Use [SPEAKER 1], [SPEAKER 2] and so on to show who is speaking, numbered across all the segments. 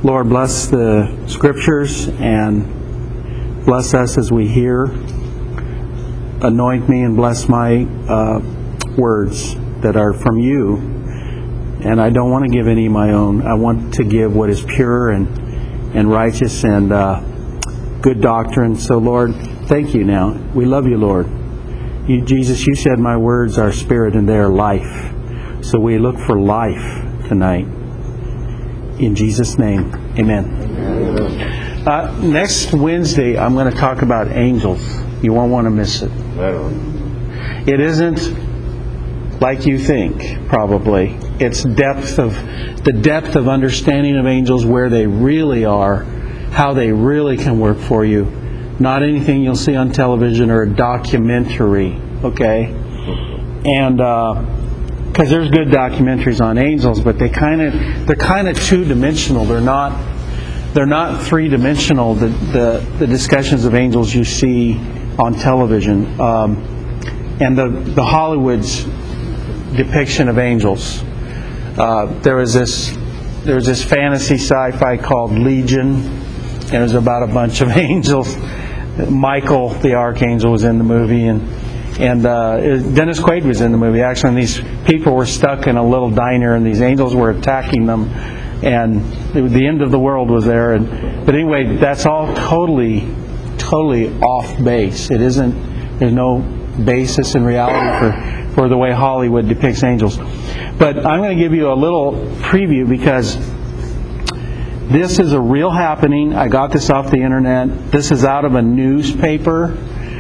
[SPEAKER 1] Lord, bless the Scriptures and bless us as we hear. Anoint me and bless my words that are from you. And I don't want to give any of my own. I want to give what is pure and righteous and good doctrine. So, Lord, thank you now. We love you, Lord. Jesus, you said my words are spirit and they are life. So we look for life tonight. In Jesus' name, amen. Next Wednesday, I'm going to talk about angels. You won't want to miss it. It isn't like you think, probably. It's the depth of understanding of angels, where they really are, how they really can work for you. Not anything you'll see on television or a documentary, okay? And because there's good documentaries on angels, but they're kind of two-dimensional. They're not three-dimensional. The discussions of angels you see on television, and the Hollywood's depiction of angels. There was this fantasy sci-fi called Legion, and it was about a bunch of angels. Michael the Archangel was in the movie, and Dennis Quaid was in the movie, actually, and these people were stuck in a little diner, and these angels were attacking them, and the end of the world was there. But anyway, that's all totally off base. There's no basis in reality for the way Hollywood depicts angels. But I'm going to give you a little preview, because this is a real happening. I got this off the internet. This is out of a newspaper.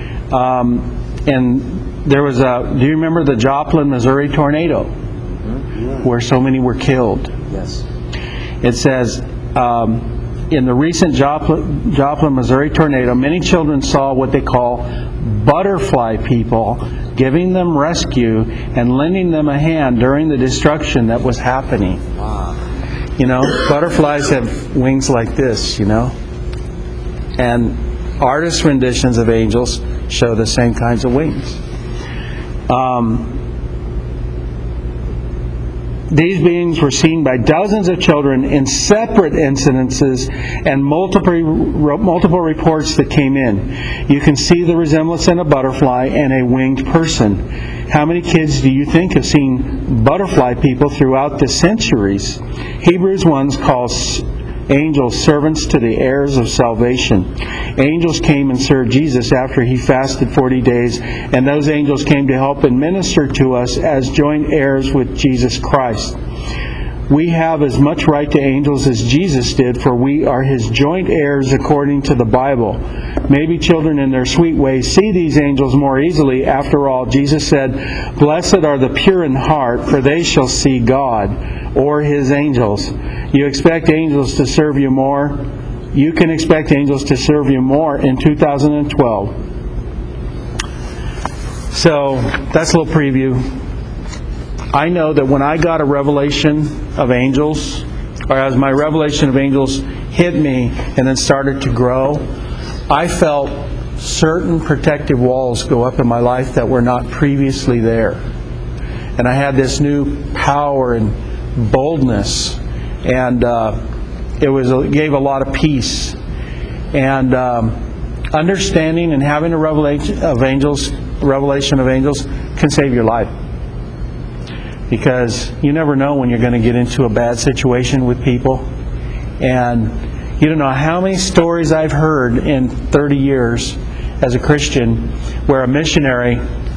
[SPEAKER 1] And there was do you remember the Joplin, Missouri tornado? Where so many were killed?
[SPEAKER 2] Yes.
[SPEAKER 1] It says, in the recent Joplin, Missouri tornado, many children saw what they call butterfly people, giving them rescue and lending them a hand during the destruction that was happening.
[SPEAKER 2] Wow.
[SPEAKER 1] You know, butterflies have wings like this, you know. And artists' renditions of angels show the same kinds of wings. These beings were seen by dozens of children in separate incidences and multiple reports that came in. You can see the resemblance in a butterfly and a winged person. How many kids do you think have seen butterfly people throughout the centuries? Hebrews 1 calls angels servants to the heirs of salvation. Angels came and served Jesus after he fasted 40 days, and those angels came to help and minister to us as joint heirs with Jesus Christ. We have as much right to angels as Jesus did, for we are his joint heirs according to the Bible. Maybe children in their sweet ways see these angels more easily. After all, Jesus said, "Blessed are the pure in heart, for they shall see God," or his angels. You expect angels to serve you more? You can expect angels to serve you more in 2012. So, that's a little preview. I know that when I got a revelation of angels, or as my revelation of angels hit me and then started to grow, I felt certain protective walls go up in my life that were not previously there. And I had this new power and boldness, and it gave a lot of peace. And understanding and having a revelation of angels can save your life. Because you never know when you're going to get into a bad situation with people. And you don't know how many stories I've heard in 30 years as a Christian where a missionary,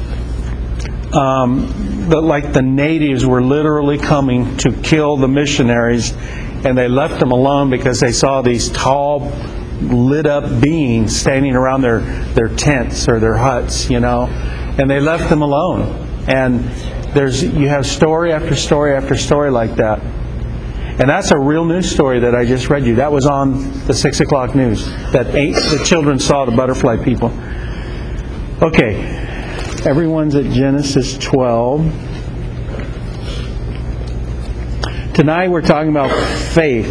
[SPEAKER 1] like the natives were literally coming to kill the missionaries, and they left them alone because they saw these tall, lit up beings standing around their tents or their huts, you know, and they left them alone. And you have story after story after story like that. And that's a real news story that I just read you. That was on the 6 o'clock news, that the children saw the butterfly people. Okay, everyone's at Genesis 12. Tonight we're talking about faith.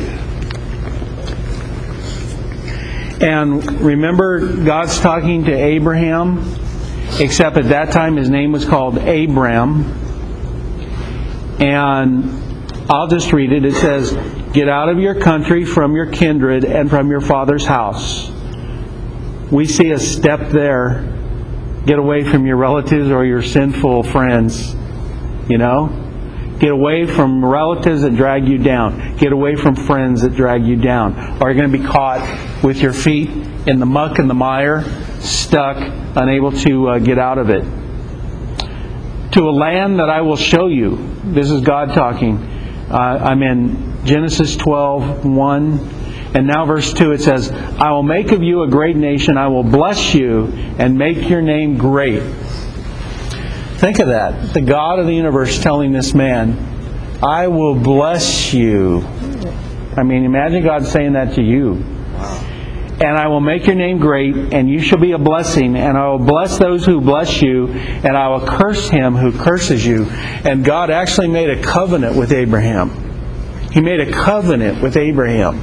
[SPEAKER 1] And remember, God's talking to Abraham, except at that time his name was called Abram. And I'll just read it. It says, "Get out of your country, from your kindred, and from your father's house." We see a step there. Get away from your relatives or your sinful friends. You know? Get away from relatives that drag you down. Get away from friends that drag you down. Or you're going to be caught with your feet in the muck and the mire, stuck, unable to get out of it. "To a land that I will show you." This is God talking. I'm in Genesis 12:1. And now verse 2, it says, "I will make of you a great nation. I will bless you and make your name great." Think of that. The God of the universe telling this man, "I will bless you." I mean, imagine God saying that to you. "And I will make your name great, and you shall be a blessing. And I will bless those who bless you, and I will curse him who curses you." And God actually made a covenant with Abraham. He made a covenant with Abraham.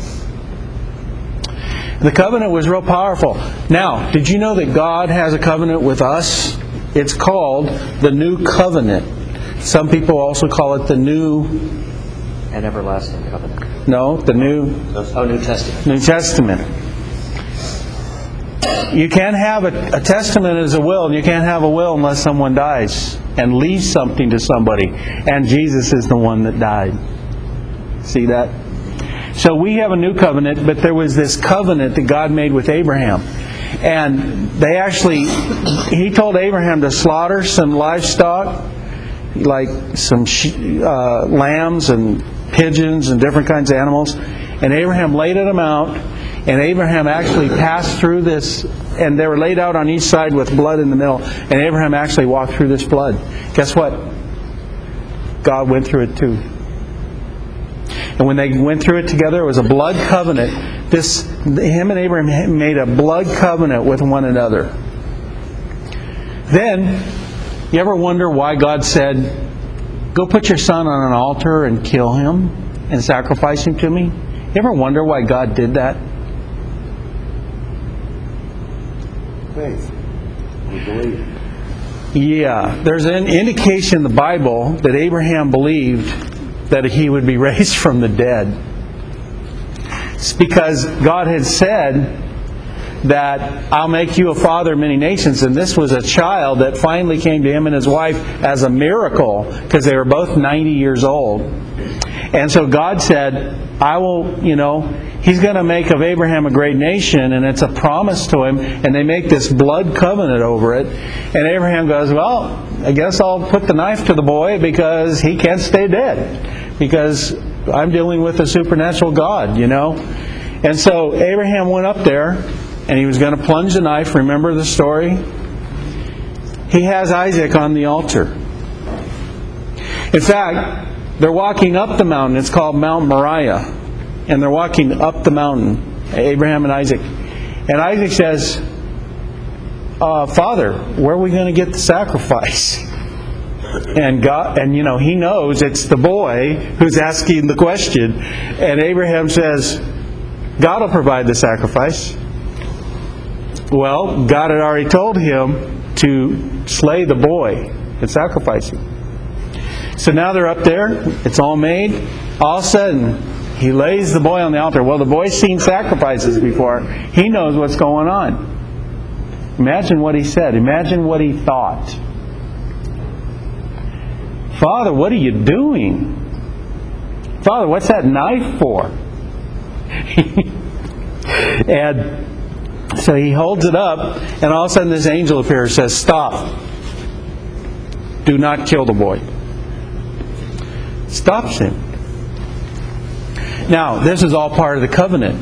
[SPEAKER 1] The covenant was real powerful. Now, did you know that God has a covenant with us? It's called the New Covenant. Some people also call it the New
[SPEAKER 2] and everlasting covenant.
[SPEAKER 1] No, the New
[SPEAKER 2] Testament.
[SPEAKER 1] New Testament. You can't have a testament as a will, and you can't have a will unless someone dies and leaves something to somebody. And Jesus is the one that died. See that? So we have a new covenant, but there was this covenant that God made with Abraham. And He told Abraham to slaughter some livestock, like some lambs and pigeons and different kinds of animals. And Abraham laid them out, and Abraham actually passed through this, and they were laid out on each side with blood in the middle. And Abraham actually walked through this blood. Guess what? God went through it too. And when they went through it together, it was a blood covenant. Him and Abraham made a blood covenant with one another. Then, you ever wonder why God said, "Go put your son on an altar and kill him and sacrifice him to me"? You ever wonder why God did that?
[SPEAKER 3] Faith. We believe.
[SPEAKER 1] Yeah, there's an indication in the Bible that Abraham believed that he would be raised from the dead. It's because God had said that "I'll make you a father of many nations," and this was a child that finally came to him and his wife as a miracle, because they were both 90 years old. And so God said, He's going to make of Abraham a great nation, and it's a promise to him, and they make this blood covenant over it. And Abraham goes, "Well, I guess I'll put the knife to the boy because he can't stay dead, because I'm dealing with a supernatural God, And so Abraham went up there, and he was going to plunge the knife. Remember the story? He has Isaac on the altar. In fact, they're walking up the mountain. It's called Mount Moriah. And they're walking up the mountain, Abraham and Isaac. And Isaac says, "Father, where are we going to get the sacrifice?" And God, he knows it's the boy who's asking the question. And Abraham says, "God will provide the sacrifice." Well, God had already told him to slay the boy and sacrifice him. So now they're up there. It's all made. All of a sudden, he lays the boy on the altar. Well, the boy's seen sacrifices before. He knows what's going on. Imagine what he said. Imagine what he thought. "Father, what are you doing? Father, what's that knife for?" And so he holds it up, and all of a sudden this angel appears and says, "Stop. Do not kill the boy." Stops him. Now, this is all part of the covenant.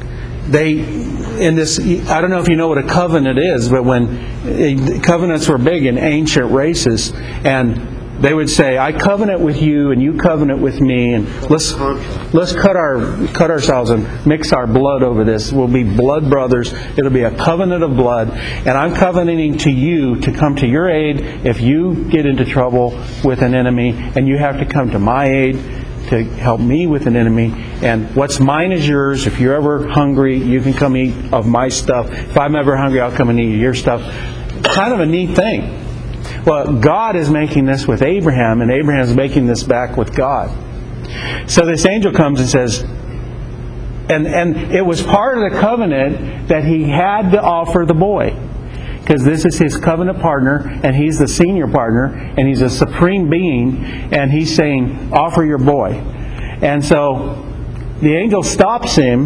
[SPEAKER 1] I don't know if you know what a covenant is, but when covenants were big in ancient races, and they would say, "I covenant with you, and you covenant with me, and let's cut ourselves and mix our blood over this. We'll be blood brothers. It'll be a covenant of blood, and I'm covenanting to you to come to your aid if you get into trouble with an enemy, and you have to come to my aid to help me with an enemy. And what's mine is yours. If you're ever hungry, you can come eat of my stuff. If I'm ever hungry, I'll come and eat your stuff." Kind of a neat thing. Well, God is making this with Abraham, and Abraham's making this back with God. So this angel comes and says, and it was part of the covenant that he had to offer the boy. Because this is his covenant partner, and he's the senior partner, and he's a supreme being, and he's saying, offer your boy. And so the angel stops him,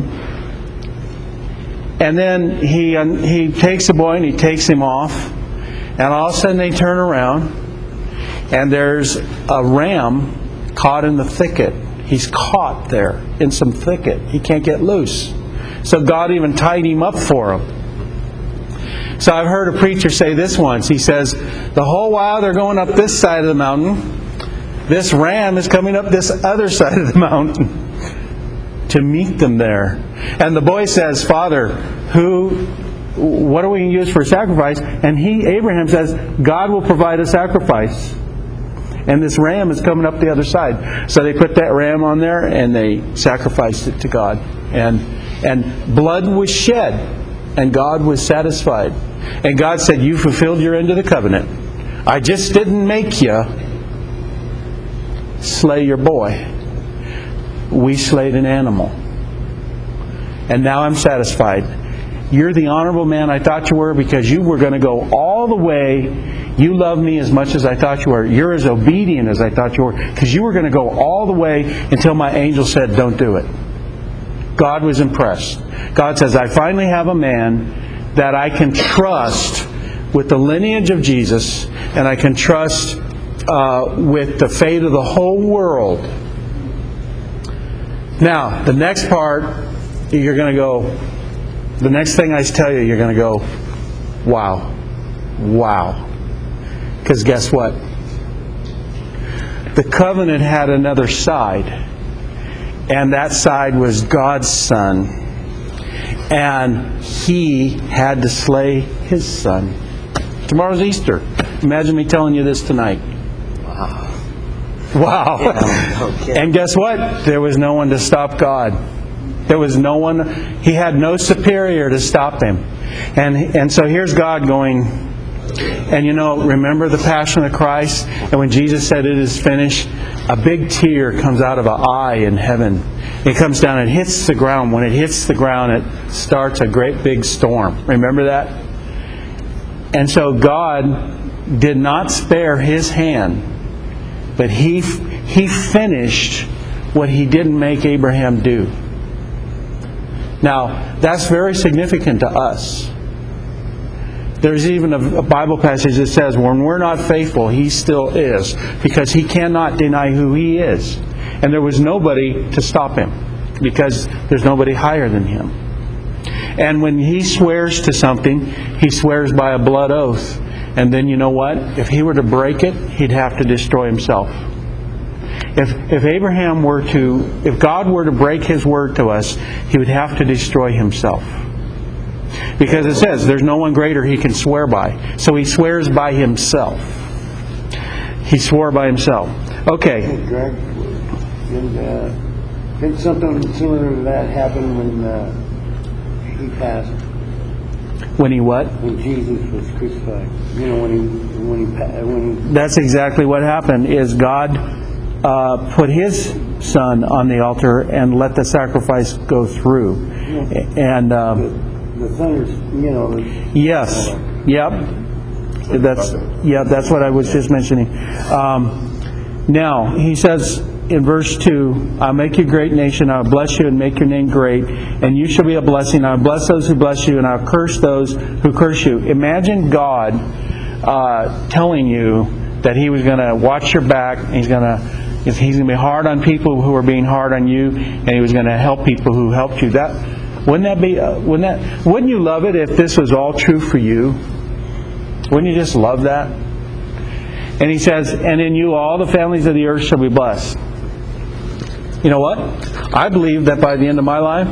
[SPEAKER 1] and then he takes the boy and he takes him off, and all of a sudden they turn around, and there's a ram caught in the thicket. He's caught there in some thicket. He can't get loose. So God even tied him up for him. So I've heard a preacher say this once. He says, the whole while they're going up this side of the mountain, this ram is coming up this other side of the mountain to meet them there. And the boy says, Father, what are we going to use for a sacrifice? And Abraham says, God will provide a sacrifice. And this ram is coming up the other side. So they put that ram on there and they sacrificed it to God. And blood was shed. And God was satisfied. And God said, you fulfilled your end of the covenant. I just didn't make you slay your boy. We slayed an animal. And now I'm satisfied. You're the honorable man I thought you were, because you were going to go all the way. You love me as much as I thought you were. You're as obedient as I thought you were, because you were going to go all the way until my angel said, don't do it. God was impressed. God says, I finally have a man that I can trust with the lineage of Jesus, and I can trust with the fate of the whole world. Now, the next part, you're going to go, the next thing I tell you, you're going to go, wow. Wow. Because guess what? The covenant had another side. And that side was God's Son. And He had to slay His Son. Tomorrow's Easter. Imagine me telling you this tonight. Wow. Yeah, okay. And guess what? There was no one to stop God. There was no one. He had no superior to stop Him. And so here's God going, and remember the Passion of Christ? And when Jesus said it is finished, a big tear comes out of an eye in heaven. It comes down and hits the ground. When it hits the ground, it starts a great big storm. Remember that? And so God did not spare His hand, but He finished what He didn't make Abraham do. Now, that's very significant to us. There's even a Bible passage that says, when we're not faithful, He still is, because He cannot deny who He is. And there was nobody to stop Him, because there's nobody higher than Him. And when He swears to something, He swears by a blood oath. And then you know what? If He were to break it, He'd have to destroy Himself. If God were to break His word to us, He would have to destroy Himself. Because it says there's no one greater He can swear by. So He swears by Himself. He swore by Himself. Okay.
[SPEAKER 3] Did something similar to that happen when He passed?
[SPEAKER 1] When He what?
[SPEAKER 3] When Jesus was crucified. When he
[SPEAKER 1] That's exactly what happened. Is God put His Son on the altar and let the sacrifice go through. And
[SPEAKER 3] the thunders,
[SPEAKER 1] yes, that's what I was just mentioning. Now He says in verse 2, I'll make you a great nation, I'll bless you and make your name great, and you shall be a blessing. I'll bless those who bless you, and I'll curse those who curse you. Imagine God telling you that He was going to watch your back, and He's going to be hard on people who are being hard on you, and He was going to help people who helped you. Wouldn't you love it if this was all true for you? Wouldn't you just love that? And He says, and in you all the families of the earth shall be blessed. You know what? I believe that by the end of my life,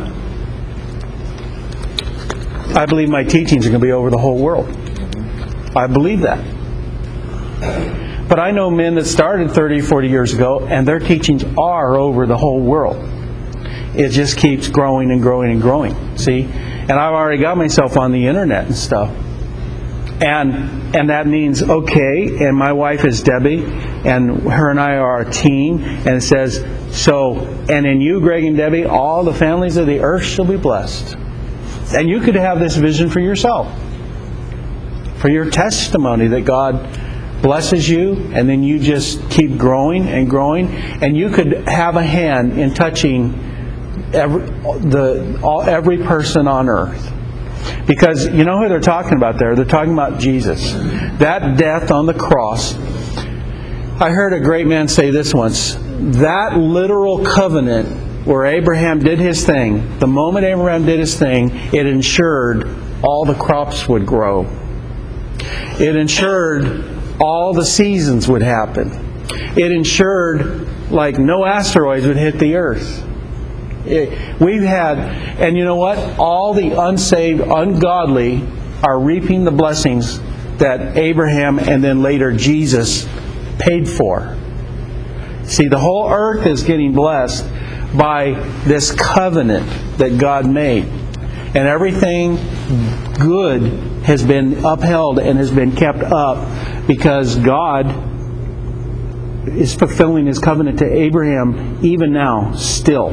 [SPEAKER 1] I believe my teachings are going to be over the whole world. I believe that. But I know men that started 30, 40 years ago, and their teachings are over the whole world. It just keeps growing and growing and growing. See? And I've already got myself on the internet and stuff. And that means, okay, and my wife is Debbie, and her and I are a team, and it says, So, and in you, Greg and Debbie, all the families of the earth shall be blessed. And you could have this vision for yourself, for your testimony that God blesses you, and then you just keep growing and growing, and you could have a hand in touching every person on earth. Because you know who they're talking about there? They're talking about Jesus. That death on the cross. I heard a great man say this once. That literal covenant where Abraham did his thing, the moment Abraham did his thing, it ensured all the crops would grow. It ensured all the seasons would happen. It ensured like no asteroids would hit the earth. We've had, and you know what? All the unsaved, ungodly are reaping the blessings that Abraham and then later Jesus paid for. See, the whole earth is getting blessed by this covenant that God made. And everything good has been upheld and has been kept up because God is fulfilling His covenant to Abraham even now, still.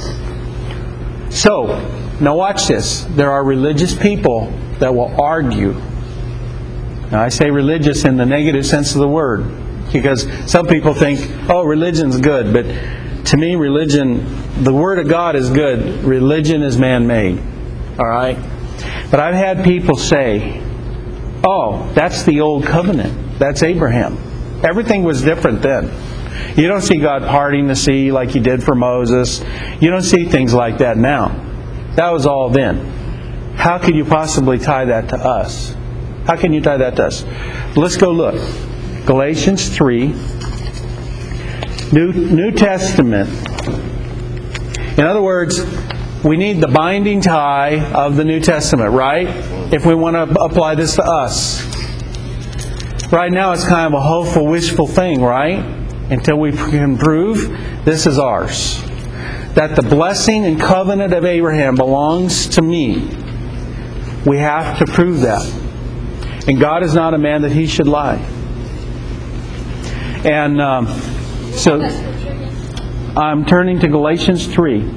[SPEAKER 1] So, now watch this. There are religious people that will argue. Now I say religious in the negative sense of the word, because some people think, oh, religion's good, but to me religion, the Word of God is good. Religion is man-made. Alright? But I've had people say, oh, that's the old covenant. That's Abraham. Everything was different then. You don't see God parting the sea like He did for Moses. You don't see things like that now. That was all then. How could you possibly tie that to us? How can you tie that to us? Let's go look. Galatians 3. New Testament. In other words, we need the binding tie of the New Testament, right? If we want to apply this to us. Right now it's kind of a hopeful, wishful thing, right? Until we can prove this is ours. That the blessing and covenant of Abraham belongs to me. We have to prove that. And God is not a man that He should lie. And so I'm turning to Galatians 3.
[SPEAKER 4] One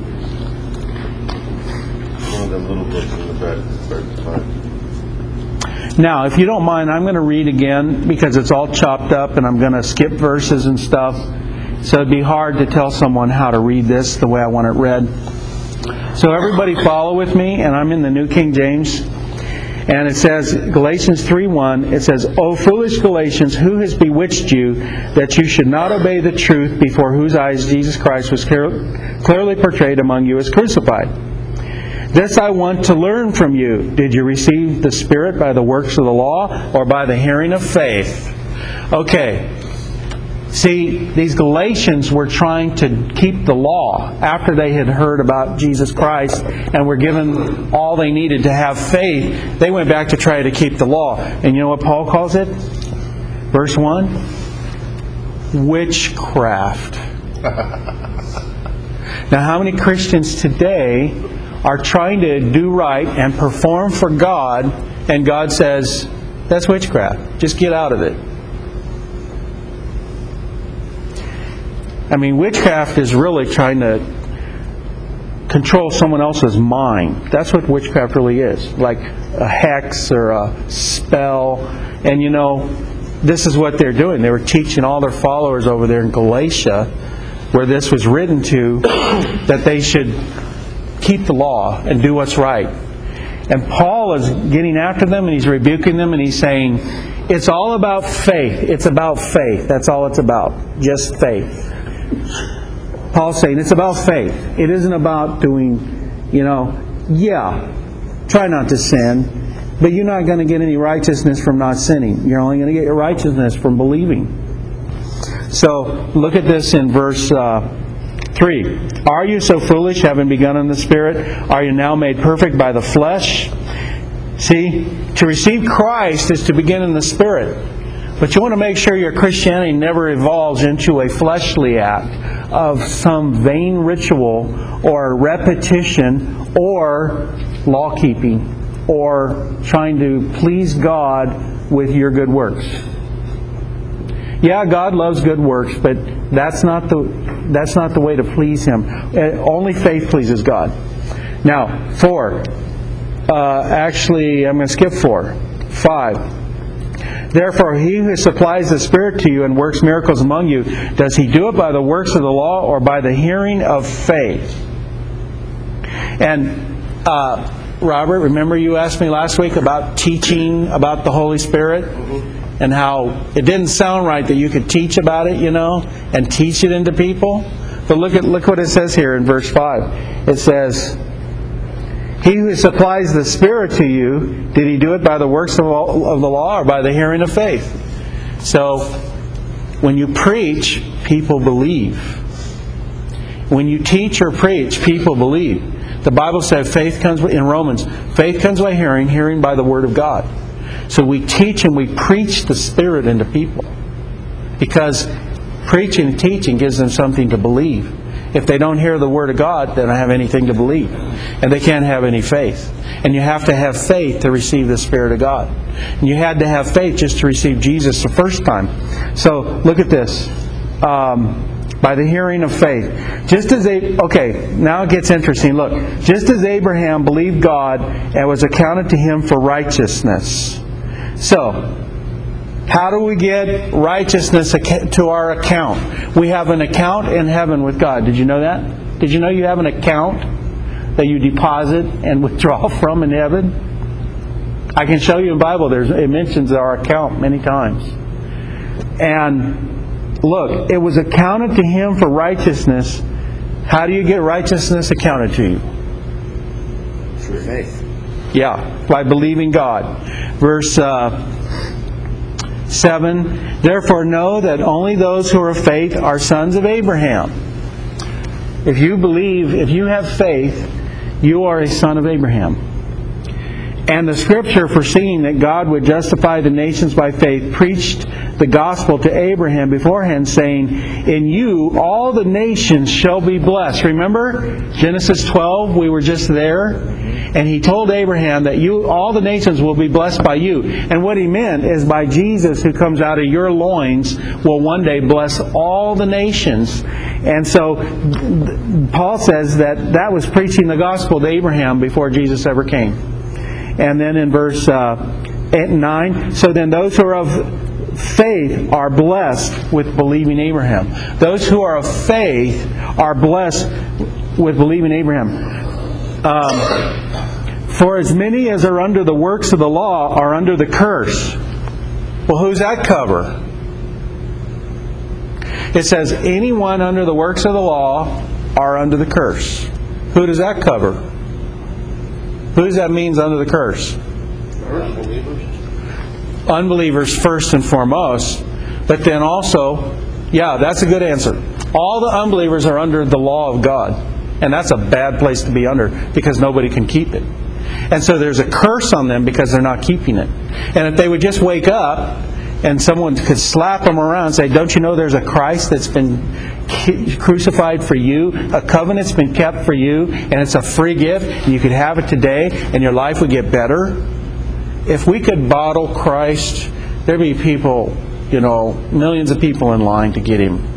[SPEAKER 4] of them little books in the back.
[SPEAKER 1] Now, if you don't mind, I'm going to read again because it's all chopped up and I'm going to skip verses and stuff. So it'd be hard to tell someone how to read this the way I want it read. So everybody follow with me, and I'm in the New King James. And it says, Galatians 3:1, it says, O foolish Galatians, who has bewitched you that you should not obey the truth, before whose eyes Jesus Christ was clearly portrayed among you as crucified? This I want to learn from you. Did you receive the Spirit by the works of the law, or by the hearing of faith? Okay. See, these Galatians were trying to keep the law after they had heard about Jesus Christ and were given all they needed to have faith. They went back to try to keep the law. And you know what Paul calls it? Verse 1? Witchcraft. Now, how many Christians today are trying to do right and perform for God, and God says, that's witchcraft. Just get out of it. I mean, witchcraft is really trying to control someone else's mind. That's what witchcraft really is. Like a hex or a spell. And you know, this is what they're doing. They were teaching all their followers over there in Galatia, where this was written to, that they should keep the law and do what's right. And Paul is getting after them and he's rebuking them and he's saying, it's all about faith. It's about faith. That's all it's about. Just faith. Paul's saying it's about faith. It isn't about doing, try not to sin, but you're not going to get any righteousness from not sinning. You're only going to get your righteousness from believing. So, look at this in verse 3. Are you so foolish, having begun in the Spirit? Are you now made perfect by the flesh? See, to receive Christ is to begin in the Spirit. But you want to make sure your Christianity never evolves into a fleshly act of some vain ritual or repetition or law-keeping or trying to please God with your good works. Yeah, God loves good works, but that's not the That's not the way to please Him. Only faith pleases God. Now, 4. Actually, I'm going to skip 4. 5. Therefore, He who supplies the Spirit to you and works miracles among you, does He do it by the works of the law or by the hearing of faith? And Robert, remember you asked me last week about teaching about the Holy Spirit? And how it didn't sound right that you could teach about it, and teach it into people. But look what it says here in verse 5. It says, He who supplies the Spirit to you, did He do it by the works of the law or by the hearing of faith? So, when you preach, people believe. When you teach or preach, people believe. The Bible said faith comes in Romans. Faith comes by hearing, hearing by the Word of God. So we teach and we preach the Spirit into people. Because preaching and teaching gives them something to believe. If they don't hear the Word of God, they don't have anything to believe. And they can't have any faith. And you have to have faith to receive the Spirit of God. And you had to have faith just to receive Jesus the first time. So look at this. By the hearing of faith. Now it gets interesting. Look, just as Abraham believed God and was accounted to him for righteousness. So, how do we get righteousness to our account? We have an account in heaven with God. Did you know that? Did you know you have an account that you deposit and withdraw from in heaven? I can show you in the Bible. It mentions our account many times. And look, it was accounted to him for righteousness. How do you get righteousness accounted to you?
[SPEAKER 3] Through faith.
[SPEAKER 1] Yeah, by believing God. Verse 7, Therefore know that only those who are of faith are sons of Abraham. If you believe, if you have faith, you are a son of Abraham. And the Scripture, foreseeing that God would justify the nations by faith, preached the gospel to Abraham beforehand, saying, In you all the nations shall be blessed. Remember Genesis 12? We were just there. And He told Abraham that all the nations will be blessed by you. And what He meant is by Jesus, who comes out of your loins, will one day bless all the nations. And so Paul says that was preaching the gospel to Abraham before Jesus ever came. And then in verse 9, so then those who are of faith are blessed with believing Abraham. Those who are of faith are blessed with believing Abraham. For as many as are under the works of the law are under the curse. Well, who's that cover? It says anyone under the works of the law are under the curse. Who does that cover? Who does that mean under the curse?
[SPEAKER 4] Unbelievers.
[SPEAKER 1] Unbelievers first and foremost. But then also, yeah, that's a good answer. All the unbelievers are under the law of God. And that's a bad place to be under because nobody can keep it. And so there's a curse on them because they're not keeping it. And if they would just wake up and someone could slap them around and say, don't you know there's a Christ that's been crucified for you, a covenant's been kept for you, and it's a free gift, and you could have it today, and your life would get better? If we could bottle Christ, there'd be people, millions of people in line to get Him,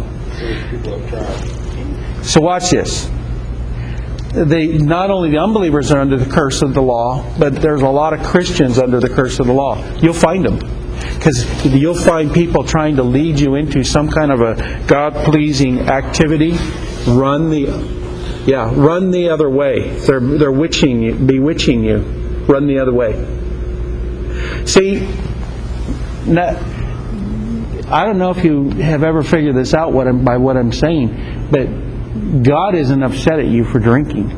[SPEAKER 1] So watch this. Not only the unbelievers are under the curse of the law, but there's a lot of Christians under the curse of the law. You'll find them. Because you'll find people trying to lead you into some kind of a God-pleasing activity. Run the other way. They're bewitching you. Run the other way. See, I don't know if you have ever figured this out by what I'm saying, but God isn't upset at you for drinking.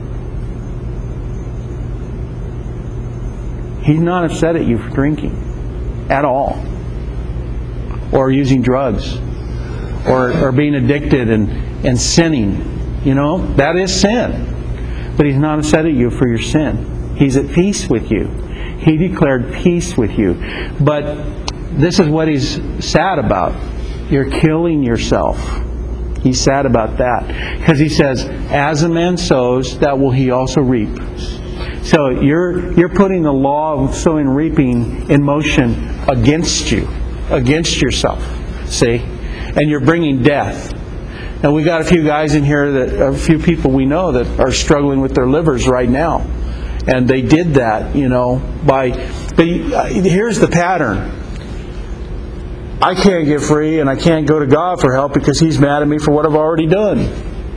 [SPEAKER 1] He's not upset at you for drinking at all, or using drugs, or being addicted and sinning. That is sin. But He's not upset at you for your sin. He's at peace with you. He declared peace with you. But this is what He's sad about. You're killing yourself. He's sad about that. Because He says, as a man sows, that will he also reap. So you're putting the law of sowing and reaping in motion against you, against yourself. See? And you're bringing death. And we got a few guys in here, a few people we know that are struggling with their livers right now. And they did that, but here's the pattern. I can't get free and I can't go to God for help because He's mad at me for what I've already done.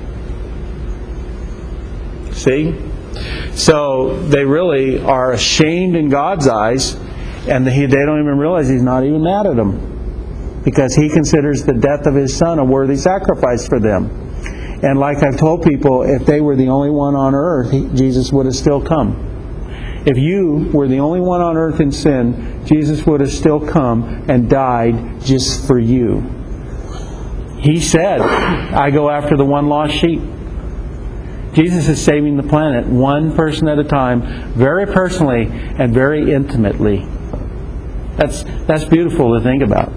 [SPEAKER 1] See? So they really are ashamed in God's eyes, and they don't even realize He's not even mad at them, because He considers the death of His Son a worthy sacrifice for them. And like I've told people, if they were the only one on earth, Jesus would have still come. If you were the only one on earth in sin, Jesus would have still come and died just for you. He said, I go after the one lost sheep. Jesus is saving the planet one person at a time, very personally and very intimately. That's beautiful to think about.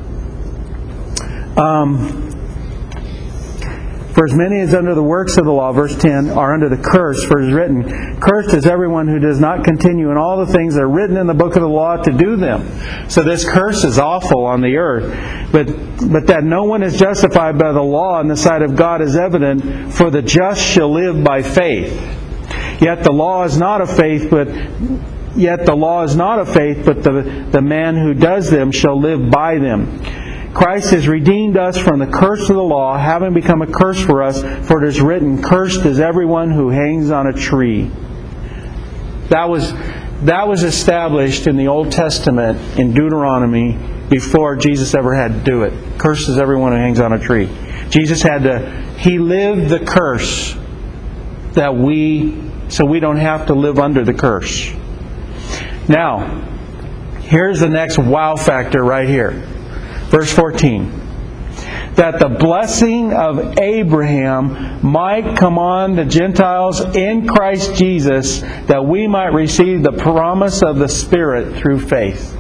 [SPEAKER 1] For as many as under the works of the law, verse 10, are under the curse, for it is written, cursed is everyone who does not continue in all the things that are written in the book of the law to do them. So this curse is awful on the earth. But that no one is justified by the law in the sight of God is evident, for the just shall live by faith. Yet the law is not of faith, but the man who does them shall live by them. Christ has redeemed us from the curse of the law, having become a curse for us, for it is written, cursed is everyone who hangs on a tree. That was established in the Old Testament, in Deuteronomy, before Jesus ever had to do it. Cursed is everyone who hangs on a tree. Jesus He lived the curse so we don't have to live under the curse. Now, here's the next wow factor right here. Verse 14. That the blessing of Abraham might come on the Gentiles in Christ Jesus, that we might receive the promise of the Spirit through faith.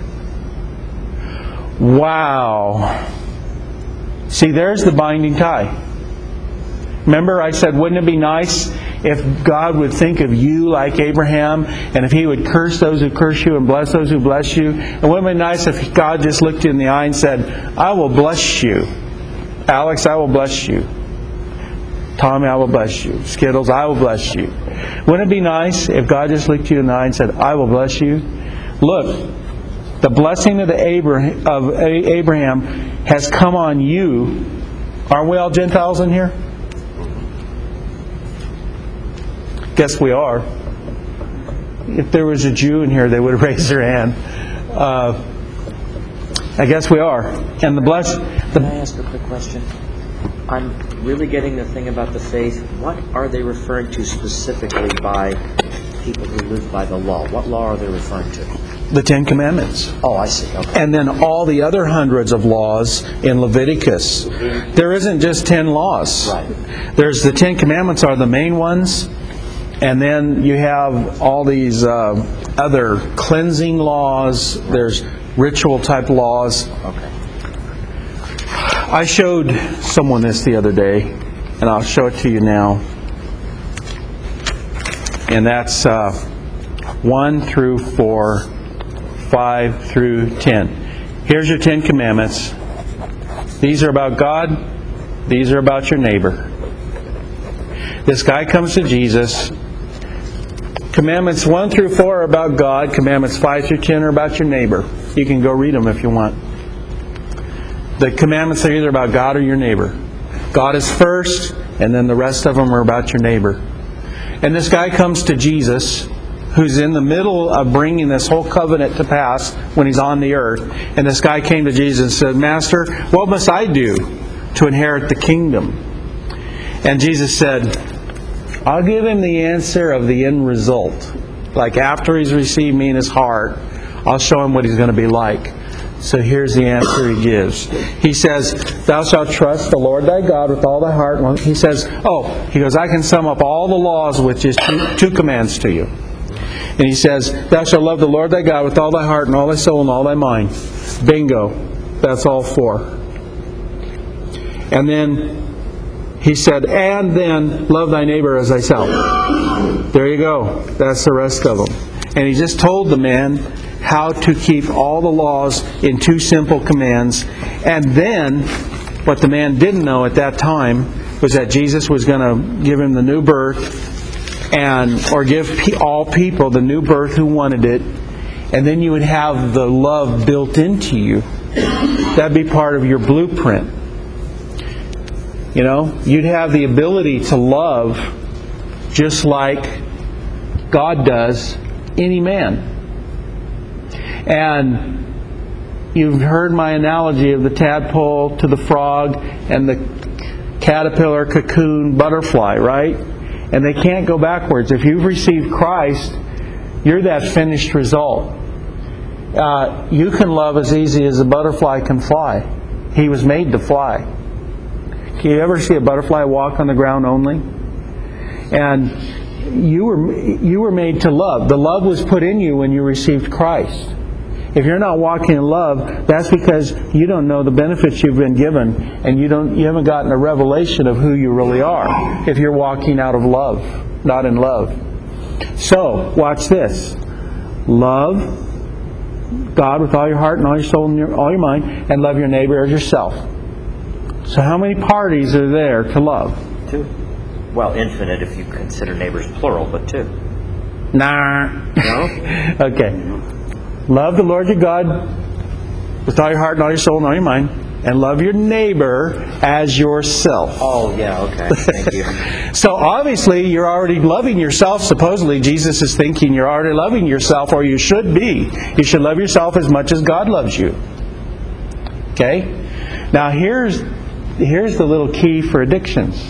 [SPEAKER 1] Wow. See, there's the binding tie. Remember I said, wouldn't it be nice if God would think of you like Abraham, and if He would curse those who curse you and bless those who bless you? And wouldn't it be nice if God just looked you in the eye and said, I will bless you. Alex, I will bless you. Tommy, I will bless you. Skittles, I will bless you. Wouldn't it be nice if God just looked you in the eye and said, I will bless you? Look, the blessing of Abraham has come on you. Aren't we all Gentiles in here? Guess we are. If there was a Jew in here, they would have raised their hand. I guess we are. And the blessing.
[SPEAKER 2] Can I ask a quick question? I'm really getting the thing about the faith. What are they referring to specifically by people who live by the law? What law are they referring to?
[SPEAKER 1] The Ten Commandments.
[SPEAKER 2] Oh, I see. Okay.
[SPEAKER 1] And then all the other hundreds of laws in Leviticus. There isn't just 10 laws.
[SPEAKER 2] Right.
[SPEAKER 1] There's the 10 Commandments are the main ones. And then you have all these other cleansing laws. There's ritual type laws.
[SPEAKER 2] Okay.
[SPEAKER 1] I showed someone this the other day, and I'll show it to you now. And that's 1 through 4, 5 through 10. Here's your 10 Commandments. These are about God. These are about your neighbor. This guy comes to Jesus. Commandments 1 through 4 are about God. Commandments 5 through 10 are about your neighbor. You can go read them if you want. The commandments are either about God or your neighbor. God is first, and then the rest of them are about your neighbor. And this guy comes to Jesus, who's in the middle of bringing this whole covenant to pass when He's on the earth. And this guy came to Jesus and said, Master, what must I do to inherit the kingdom? And Jesus said, I'll give him the answer of the end result. Like after he's received me in his heart, I'll show him what he's going to be like. So here's the answer He gives. He says, Thou shalt trust the Lord thy God with all thy heart. He goes, I can sum up all the laws with just two commands to you. And He says, Thou shalt love the Lord thy God with all thy heart and all thy soul and all thy mind. Bingo. That's all 4. And then He said, and then love thy neighbor as thyself. There you go. That's the rest of them. And He just told the man how to keep all the laws in 2 simple commands. And then What the man didn't know at that time was that Jesus was going to give him the new birth, or give all people the new birth who wanted it, and then you would have the love built into you. That'd be part of your blueprint. You know, you'd have the ability to love just like God does any man. And you've heard my analogy of the tadpole to the frog and the caterpillar, cocoon, butterfly, right? And they can't go backwards. If you've received Christ, you're that finished result. You can love as easy as a butterfly can fly. He was made to fly. Can you ever see a butterfly walk on the ground only? And you were made to love. The love was put in you when you received Christ. If you're not walking in love, that's because you don't know the benefits you've been given, and you haven't gotten a revelation of who you really are. If you're walking out of love, not in love. So, watch this. Love God with all your heart and all your soul and all your mind, and love your neighbor as yourself. So how many parties are there to love?
[SPEAKER 2] 2. Well, infinite if you consider neighbors plural, but 2.
[SPEAKER 1] Nah.
[SPEAKER 2] No?
[SPEAKER 1] Okay. Love the Lord your God with all your heart and all your soul and all your mind, and love your neighbor as yourself.
[SPEAKER 2] Oh, yeah, okay. Thank you.
[SPEAKER 1] So obviously you're already loving yourself. Supposedly Jesus is thinking you're already loving yourself, or you should be. You should love yourself as much as God loves you. Okay? Now here's the little key for addictions.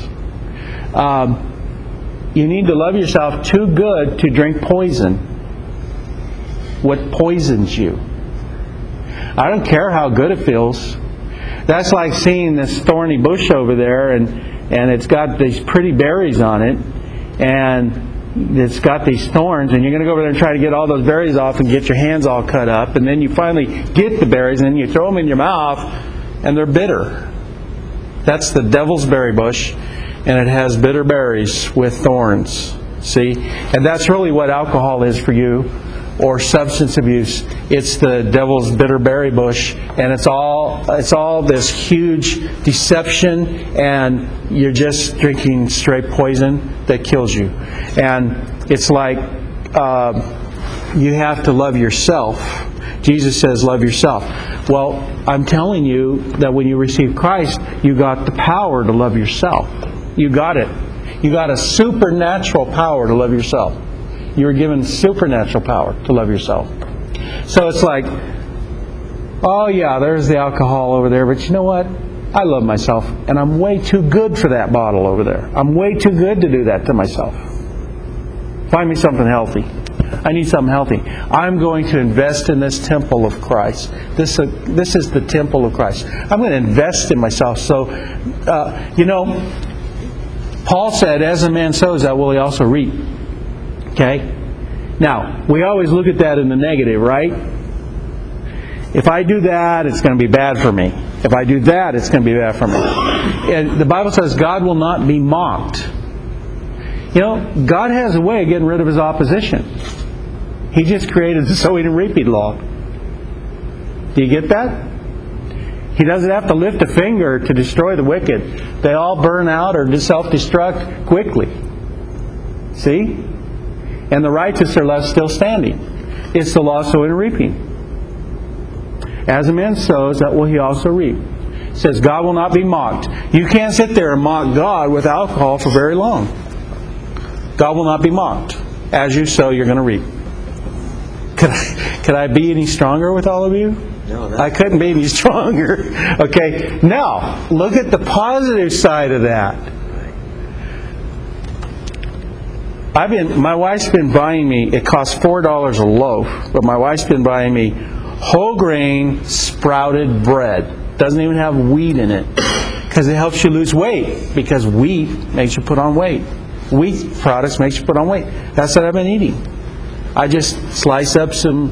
[SPEAKER 1] You need to love yourself too good to drink poison. What poisons you? I don't care how good it feels. That's like seeing this thorny bush over there, and it's got these pretty berries on it, and it's got these thorns, and you're going to go over there and try to get all those berries off and get your hands all cut up, and then you finally get the berries, and then you throw them in your mouth, and they're bitter. That's the devil's berry bush, and it has bitter berries with thorns. See? And that's really what alcohol is for you, or substance abuse. It's the devil's bitter berry bush, and it's all this huge deception, and you're just drinking straight poison that kills you. And it's like you have to love yourself. Jesus says, love yourself. Well, I'm telling you that when you receive Christ, you got the power to love yourself. You got it. You got a supernatural power to love yourself. You were given supernatural power to love yourself. So it's like, oh yeah, there's the alcohol over there, but you know what? I love myself, and I'm way too good for that bottle over there. I'm way too good to do that to myself. Find me something healthy. I need something healthy. I'm going to invest in this temple of Christ. This is the temple of Christ. I'm going to invest in myself. So, Paul said, as a man sows, that will he also reap. Okay? Now, we always look at that in the negative, right? If I do that, it's going to be bad for me. If I do that, it's going to be bad for me. And the Bible says God will not be mocked. You know, God has a way of getting rid of His opposition. He just created the sowing and reaping law. Do you get that? He doesn't have to lift a finger to destroy the wicked. They all burn out or self-destruct quickly. See? And the righteous are left still standing. It's the law of sowing and reaping. As a man sows, that will he also reap. It says God will not be mocked. You can't sit there and mock God with alcohol for very long. God will not be mocked. As you sow, you're going to reap. Could I be any stronger with all of you?
[SPEAKER 2] No,
[SPEAKER 1] I couldn't be any stronger. Okay, now, look at the positive side of that. My wife's been buying me, it costs $4 a loaf, but my wife's been buying me whole grain sprouted bread. Doesn't even have wheat in it. Because it helps you lose weight. Because wheat makes you put on weight. Wheat products makes you put on weight. That's what I've been eating. I just slice up some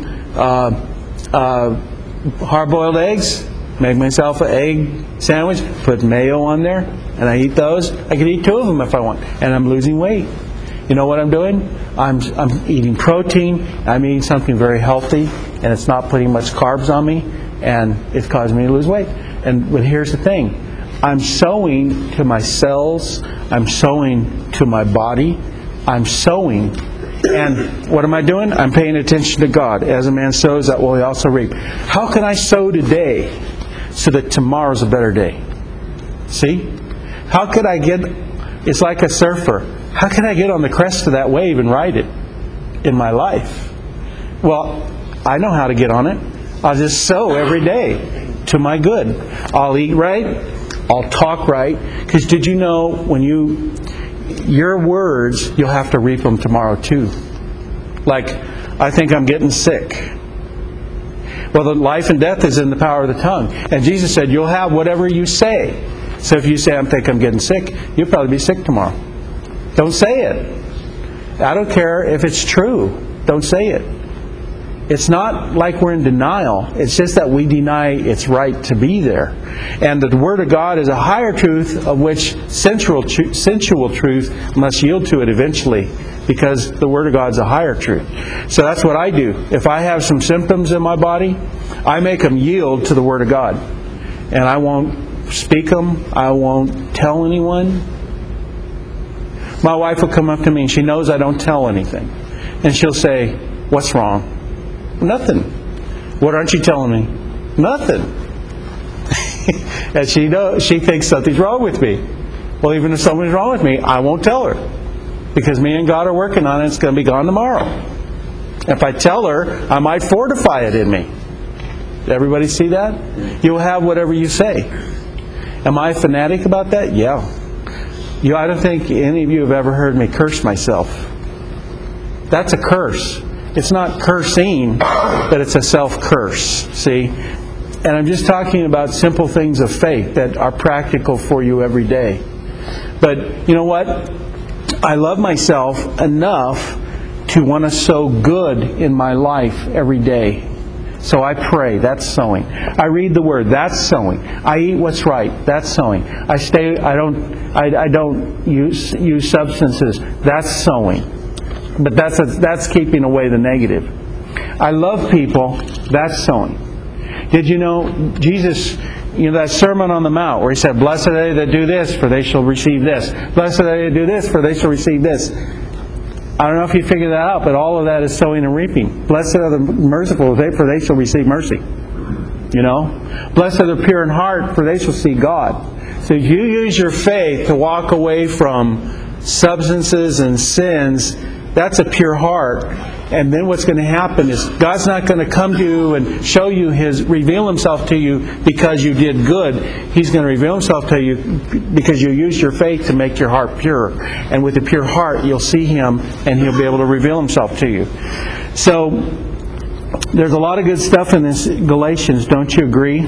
[SPEAKER 1] hard-boiled eggs, make myself an egg sandwich, put mayo on there, and I eat those. I could eat 2 of them if I want. And I'm losing weight. You know what I'm doing? I'm eating protein. I'm eating something very healthy, and it's not putting much carbs on me, and it's causing me to lose weight. But here's the thing. I'm sowing to my cells. I'm sowing to my body. I'm sowing. And what am I doing? I'm paying attention to God. As a man sows, that will he also reap. How can I sow today so that tomorrow's a better day? See? How could I get... It's like a surfer. How can I get on the crest of that wave and ride it in my life? Well, I know how to get on it. I'll just sow every day to my good. I'll eat right. I'll talk right. Because did you know when your words, you'll have to reap them tomorrow too. Like, I think I'm getting sick. Well, the life and death is in the power of the tongue. And Jesus said, you'll have whatever you say. So if you say, I think I'm getting sick, you'll probably be sick tomorrow. Don't say it. I don't care if it's true. Don't say it. It's not like we're in denial. It's just that we deny its right to be there. And the Word of God is a higher truth of which sensual truth must yield to it eventually, because the Word of God is a higher truth. So that's what I do. If I have some symptoms in my body, I make them yield to the Word of God. And I won't speak them. I won't tell anyone. My wife will come up to me and she knows I don't tell anything. And she'll say, what's wrong? Nothing. What aren't you telling me? Nothing. And she thinks something's wrong with me. Well, even if something's wrong with me, I won't tell her. Because me and God are working on it. It's going to be gone tomorrow. If I tell her, I might fortify it in me. Everybody see that? You'll have whatever you say. Am I a fanatic about that? Yeah. I don't think any of you have ever heard me curse myself. That's a curse. It's not cursing, but it's a self-curse. See? And I'm just talking about simple things of faith that are practical for you every day. But you know what? I love myself enough to want to sow good in my life every day. So I pray, that's sowing. I read the Word, that's sowing. I eat what's right, that's sowing. I don't use substances, that's sowing. But that's keeping away the negative. I love people, that's sowing. Did you know Jesus, that Sermon on the Mount where He said, blessed are they that do this, for they shall receive this. Blessed are they that do this, for they shall receive this. I don't know if you figured that out, but all of that is sowing and reaping. Blessed are the merciful, for they shall receive mercy. Blessed are the pure in heart, for they shall see God. So if you use your faith to walk away from substances and sins, that's a pure heart. And then what's going to happen is God's not going to come to you and reveal Himself to you because you did good. He's going to reveal Himself to you because you used your faith to make your heart pure. And with a pure heart, you'll see Him and He'll be able to reveal Himself to you. So, there's a lot of good stuff in this Galatians, don't you agree?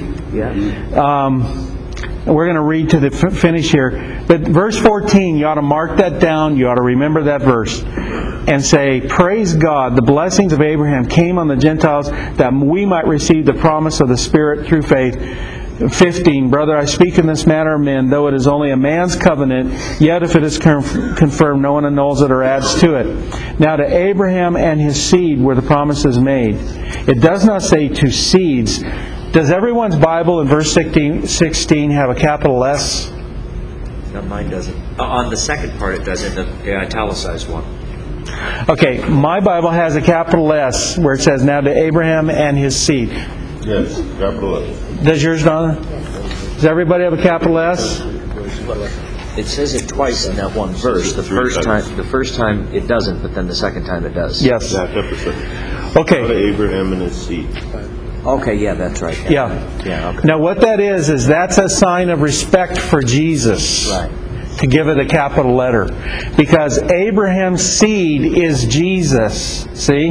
[SPEAKER 2] Yeah.
[SPEAKER 1] We're going to read to the finish here. But verse 14, you ought to mark that down. You ought to remember that verse. And say, praise God, the blessings of Abraham came on the Gentiles that we might receive the promise of the Spirit through faith. 15, brother, I speak in this matter of men, though it is only a man's covenant, yet if it is confirmed, no one annuls it or adds to it. Now to Abraham and his seed were the promises made. It does not say to seeds. Does everyone's Bible in verse 16 have a capital S?
[SPEAKER 2] No, mine doesn't. On the second part it does, in the italicized one.
[SPEAKER 1] Okay, my Bible has a capital S where it says, now to Abraham and his seed.
[SPEAKER 4] Yes, capital S.
[SPEAKER 1] Does yours, Donna? Does everybody have a capital S?
[SPEAKER 2] It says it twice in that one verse. The first time it doesn't, but then the second time it does.
[SPEAKER 1] Yes.
[SPEAKER 4] Back up a second.
[SPEAKER 1] Okay.
[SPEAKER 4] Go to Abraham and his seed.
[SPEAKER 2] Okay, yeah, that's right.
[SPEAKER 1] Yeah.
[SPEAKER 2] Yeah, okay.
[SPEAKER 1] Now what that is that's a sign of respect for Jesus.
[SPEAKER 2] Right.
[SPEAKER 1] To give it a capital letter. Because Abraham's seed is Jesus. See?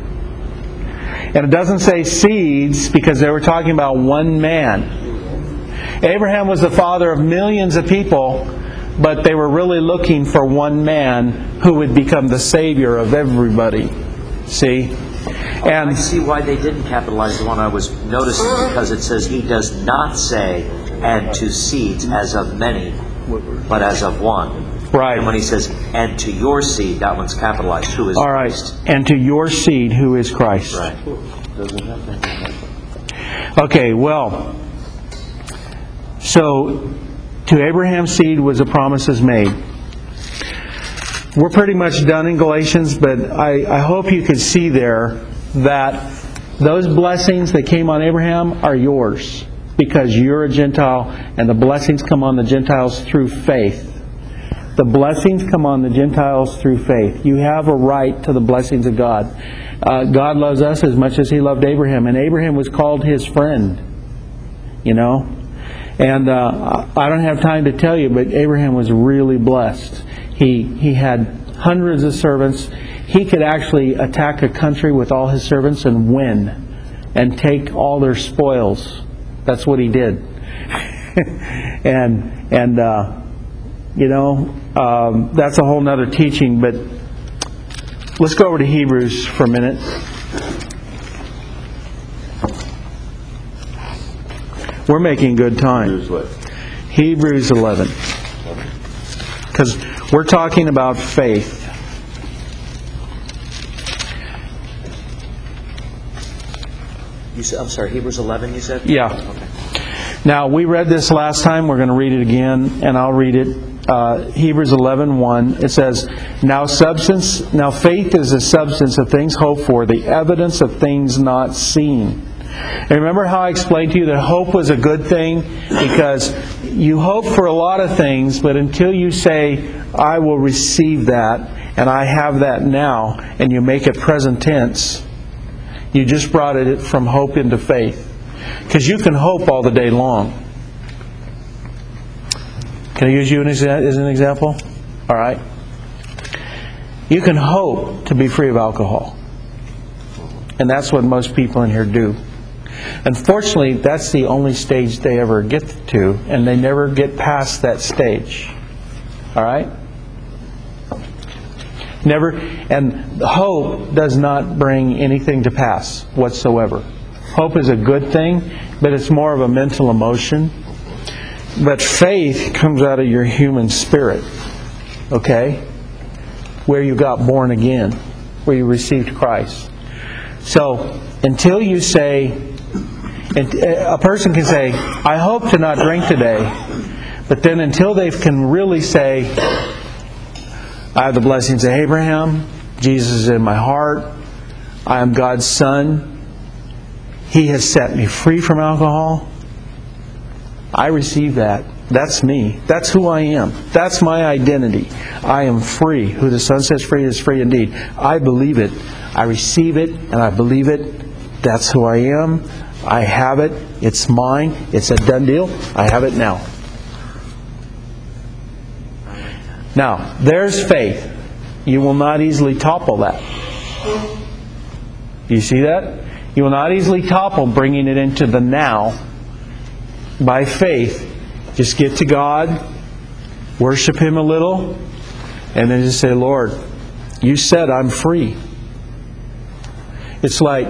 [SPEAKER 1] And it doesn't say seeds because they were talking about one man. Abraham was the father of millions of people, but they were really looking for one man who would become the Savior of everybody. See? And
[SPEAKER 2] I see why they didn't capitalize the one I was noticing, because it says he does not say, and to seeds as of many, but as of one.
[SPEAKER 1] Right.
[SPEAKER 2] And when he says, and to your seed, that one's capitalized, who is
[SPEAKER 1] all right.
[SPEAKER 2] Christ.
[SPEAKER 1] And to your seed, who is Christ.
[SPEAKER 2] Right.
[SPEAKER 1] Okay, well, so To Abraham's seed was the promises made. We're pretty much done in Galatians, but I hope you could see there that those blessings that came on Abraham are yours because you're a Gentile, and the blessings come on the Gentiles through faith. The blessings come on the Gentiles through faith. You have a right to the blessings of God. God loves us as much as He loved Abraham, and Abraham was called His friend. You know? And I don't have time to tell you, but Abraham was really blessed. He had hundreds of servants. He could actually attack a country with all his servants and win and take all their spoils. That's what he did. and that's a whole nother teaching, but let's go over to Hebrews for a minute. We're making good time.
[SPEAKER 4] Here's what?
[SPEAKER 1] Hebrews 11. Because we're talking about faith.
[SPEAKER 2] I'm sorry, Hebrews 11 you said?
[SPEAKER 1] Yeah.
[SPEAKER 2] Okay.
[SPEAKER 1] Now, we read this last time. We're going to read it again, and I'll read it. Hebrews 11:1. It says, Now faith is the substance of things hoped for, the evidence of things not seen. And remember how I explained to you that hope was a good thing? Because you hope for a lot of things, but until you say, I will receive that, and I have that now, and you make it present tense, you just brought it from hope into faith. Because you can hope all the day long. Can I use you as an example? All right. You can hope to be free of alcohol. And that's what most people in here do. Unfortunately, that's the only stage they ever get to, and they never get past that stage. All right? Never. And hope does not bring anything to pass whatsoever. Hope is a good thing, but it's more of a mental emotion. But faith comes out of your human spirit. Okay? Where you got born again. Where you received Christ. So, until you say, a person can say, I hope to not drink today. But then until they can really say, I have the blessings of Abraham. Jesus is in my heart. I am God's son. He has set me free from alcohol. I receive that. That's me. That's who I am. That's my identity. I am free. Who the Son sets free is free indeed. I believe it. I receive it and I believe it. That's who I am. I have it. It's mine. It's a done deal. I have it now. Now, there's faith. You will not easily topple that. Do you see that? You will not easily topple bringing it into the now. By faith, just get to God, worship Him a little, and then just say, Lord, you said I'm free. It's like,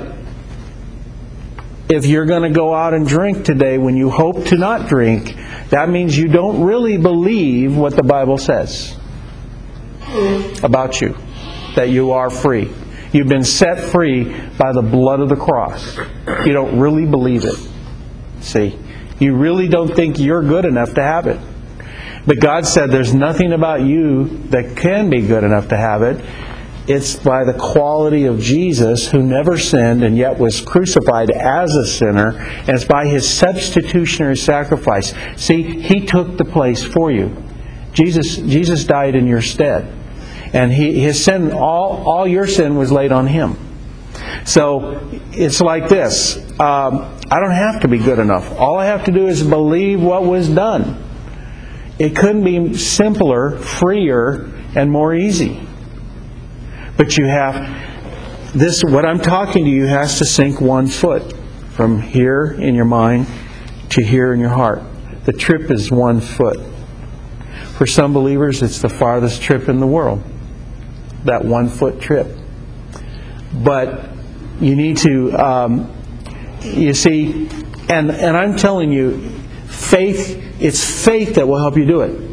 [SPEAKER 1] if you're going to go out and drink today when you hope to not drink, that means you don't really believe what the Bible says about you, that you are free. You've been set free by the blood of the cross. You don't really believe it. See? You really don't think you're good enough to have it. But God said there's nothing about you that can be good enough to have it. It's by the quality of Jesus, who never sinned and yet was crucified as a sinner. And it's by His substitutionary sacrifice. See, He took the place for you. Jesus died in your stead. And His sin, all your sin was laid on Him. So it's like this. I don't have to be good enough. All I have to do is believe what was done. It couldn't be simpler, freer, and more easy. But you have this. What I'm talking to you has to sink 1 foot from here in your mind to here in your heart. The trip is 1 foot. For some believers, it's the farthest trip in the world. That 1 foot trip. But you need to, you see, and I'm telling you, faith, it's faith that will help you do it.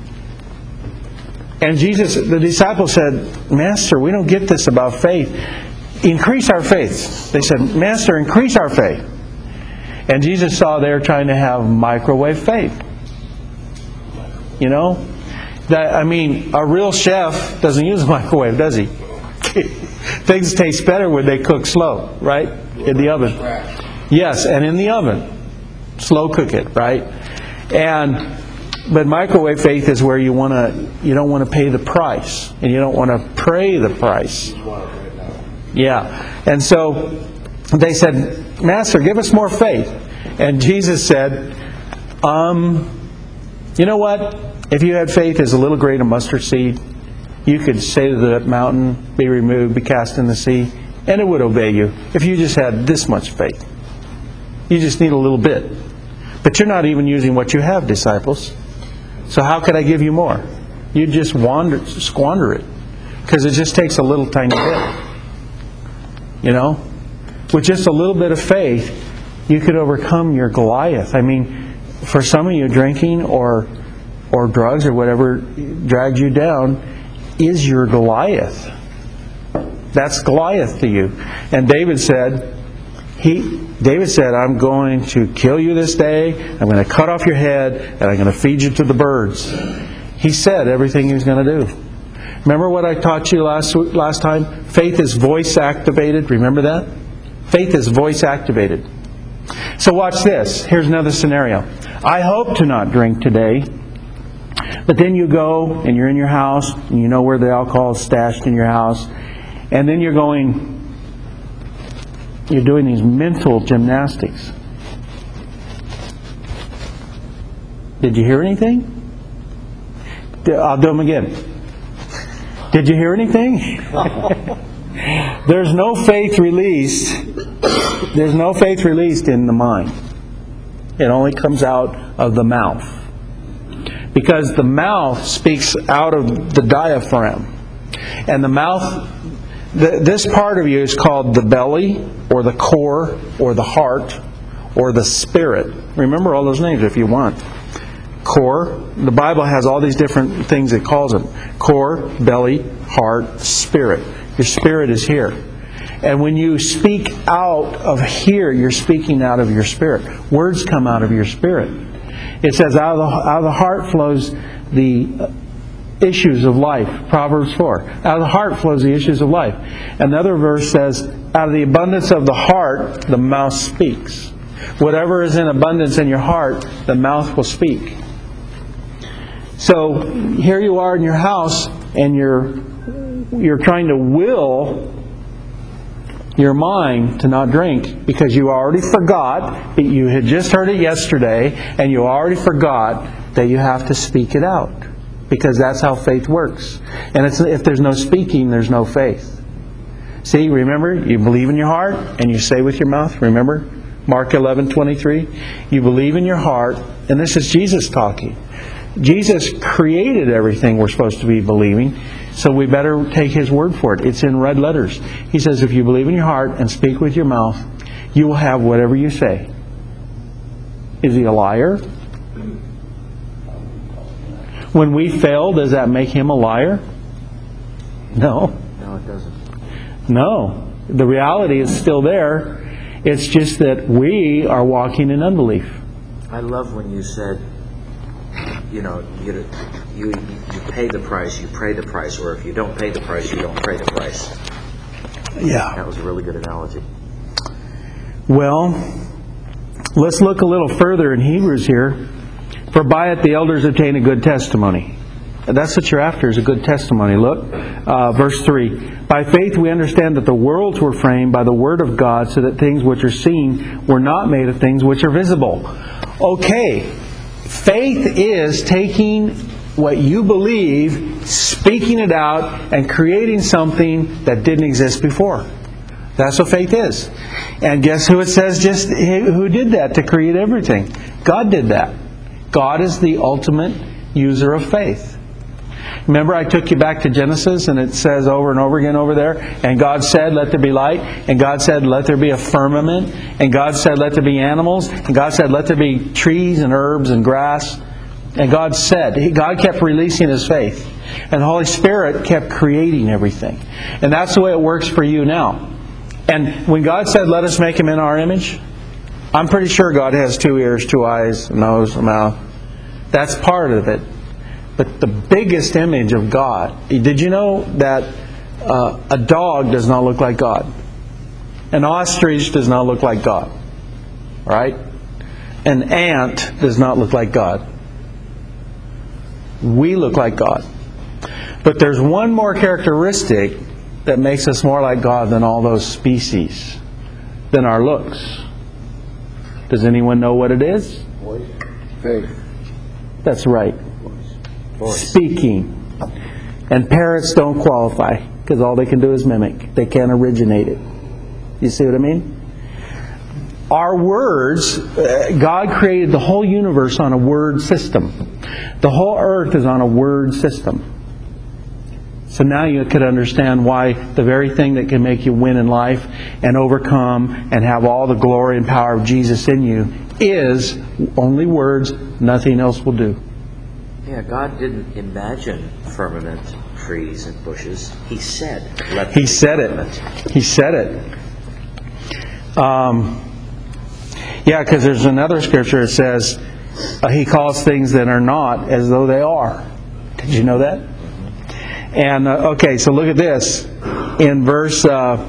[SPEAKER 1] And Jesus, the disciples said, Master, we don't get this about faith. Increase our faith. They said, Master, increase our faith. And Jesus saw they were trying to have microwave faith. you know? A real chef doesn't use a microwave, does he? Things taste better when they cook slow, right? In the oven. Yes, and in the oven. Slow cook it, right? But microwave faith is where you don't want to pay the price, and you don't want to pray the price. Yeah. And so they said, Master, give us more faith. And Jesus said, you know what? If you had faith as a little grain of mustard seed, you could say to the mountain, be removed, be cast in the sea, and it would obey you if you just had this much faith. You just need a little bit. But you're not even using what you have, disciples. So how could I give you more? You just squander it. Because it just takes a little tiny bit. You know? With just a little bit of faith, you could overcome your Goliath. For some of you, drinking or drugs or whatever drags you down is your Goliath. That's Goliath to you. And David said, I'm going to kill you this day, I'm going to cut off your head, and I'm going to feed you to the birds. He said everything he was going to do. Remember what I taught you last time? Faith is voice activated. Remember that? Faith is voice activated. So watch this. Here's another scenario. I hope to not drink today. But then you go and you're in your house and you know where the alcohol is stashed in your house. And then you're doing these mental gymnastics. Did you hear anything? I'll do them again. Did you hear anything? There's no faith released. There's no faith released in the mind. It only comes out of the mouth. Because the mouth speaks out of the diaphragm. And the mouth, this part of you is called the belly, or the core, or the heart, or the spirit. Remember all those names if you want. Core, the Bible has all these different things it calls them. Core, belly, heart, spirit. Your spirit is here. And when you speak out of here, you're speaking out of your spirit. Words come out of your spirit. It says, out of the heart flows the issues of life. Proverbs 4. Out of the heart flows the issues of life. Another verse says, out of the abundance of the heart, the mouth speaks. Whatever is in abundance in your heart, the mouth will speak. So here you are in your house, and you're trying to will your mind to not drink because you already forgot. You had just heard it yesterday, and you already forgot that you have to speak it out, because that's how faith works. And if there's no speaking, there's no faith. See, remember, you believe in your heart and you say with your mouth. Remember Mark 11:23. You believe in your heart, and this is Jesus talking. Jesus created everything we're supposed to be believing, so we better take His word for it. It's in red letters. He says, if you believe in your heart and speak with your mouth, you will have whatever you say. Is He a liar? When we fail, does that make Him a liar? No.
[SPEAKER 2] No, it doesn't.
[SPEAKER 1] No. The reality is still there. It's just that we are walking in unbelief.
[SPEAKER 2] I love when you said, you pay the price, you pray the price, or if you don't pay the price, you don't pray the price.
[SPEAKER 1] Yeah.
[SPEAKER 2] That was a really good analogy.
[SPEAKER 1] Well, let's look a little further in Hebrews here. For by it the elders obtain a good testimony. That's what you're after, is a good testimony. Look, verse 3. By faith we understand that the worlds were framed by the word of God, so that things which are seen were not made of things which are visible. Okay. Faith is taking what you believe, speaking it out, and creating something that didn't exist before. That's what faith is. And guess who it says who did that to create everything? God did that. God is the ultimate user of faith. Remember, I took you back to Genesis, and it says over and over again over there, and God said, let there be light, and God said, let there be a firmament, and God said, let there be animals, and God said, let there be trees and herbs and grass. And God said, God kept releasing His faith. And the Holy Spirit kept creating everything. And that's the way it works for you now. And when God said, let us make Him in our image, I'm pretty sure God has 2 ears, 2 eyes, a nose, a mouth. That's part of it. but the biggest image of God. Did you know that a dog does not look like God? An ostrich does not look like God. Right? An ant does not look like God. We look like God. But there's one more characteristic that makes us more like God than all those species, than our looks. Does anyone know what it is?
[SPEAKER 3] Faith.
[SPEAKER 1] That's right. Speaking. And parrots don't qualify, because all they can do is mimic. They can't originate it. You see what I mean? Our words, God created the whole universe on a word system. The whole earth is on a word system. So now you could understand why the very thing that can make you win in life and overcome and have all the glory and power of Jesus in you is only words. Nothing else will do.
[SPEAKER 2] Yeah, God didn't imagine firmament, trees, and bushes. He said, "Let
[SPEAKER 1] He
[SPEAKER 2] there be
[SPEAKER 1] said
[SPEAKER 2] firmament."
[SPEAKER 1] it. He said it. Yeah, because there's another scripture that says He calls things that are not as though they are. Did you know that? And okay, so look at this. In verse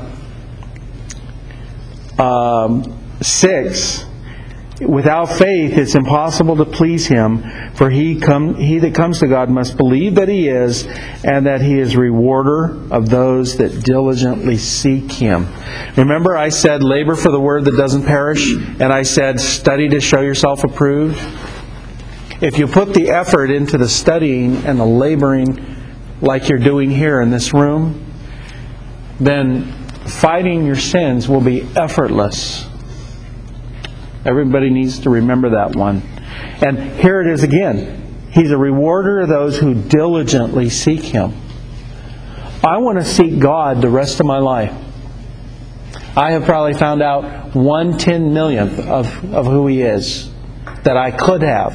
[SPEAKER 1] 6, without faith it's impossible to please Him, for he that comes to God must believe that He is, and that He is rewarder of those that diligently seek Him. Remember I said labor for the word that doesn't perish, and I said study to show yourself approved? If you put the effort into the studying and the laboring like you're doing here in this room, then fighting your sins will be effortless. Everybody needs to remember that one. And here it is again. He's a rewarder of those who diligently seek Him. I want to seek God the rest of my life. I have probably found out 1/10,000,000th of who He is that I could have.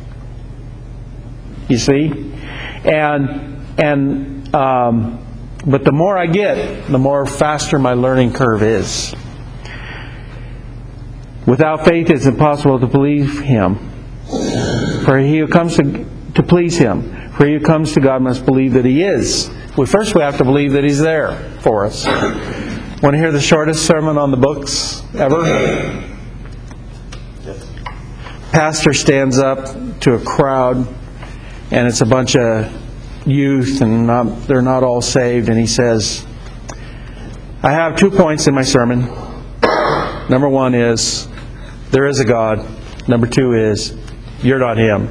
[SPEAKER 1] You see? But the more I get, the more faster my learning curve is. Without faith it's impossible to believe Him. For he who comes to please Him, for he who comes to God must believe that He is. Well, first we have to believe that He's there for us. Want to hear the shortest sermon on the books ever? Pastor stands up to a crowd, and it's a bunch of youth, and they're not all saved, and he says, I have 2 points in my sermon. Number 1 is, there is a God. Number 2 is, you're not Him.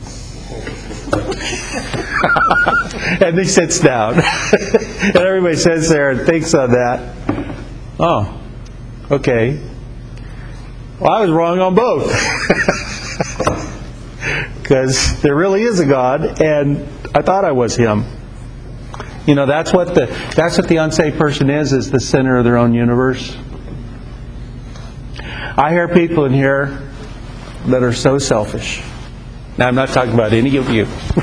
[SPEAKER 1] And he sits down. And everybody sits there and thinks on that. Oh, okay. Well, I was wrong on both. Because there really is a God, and I thought I was Him. You know, that's what the unsaved person is the center of their own universe. I hear people in here that are so selfish. Now, I'm not talking about any of you.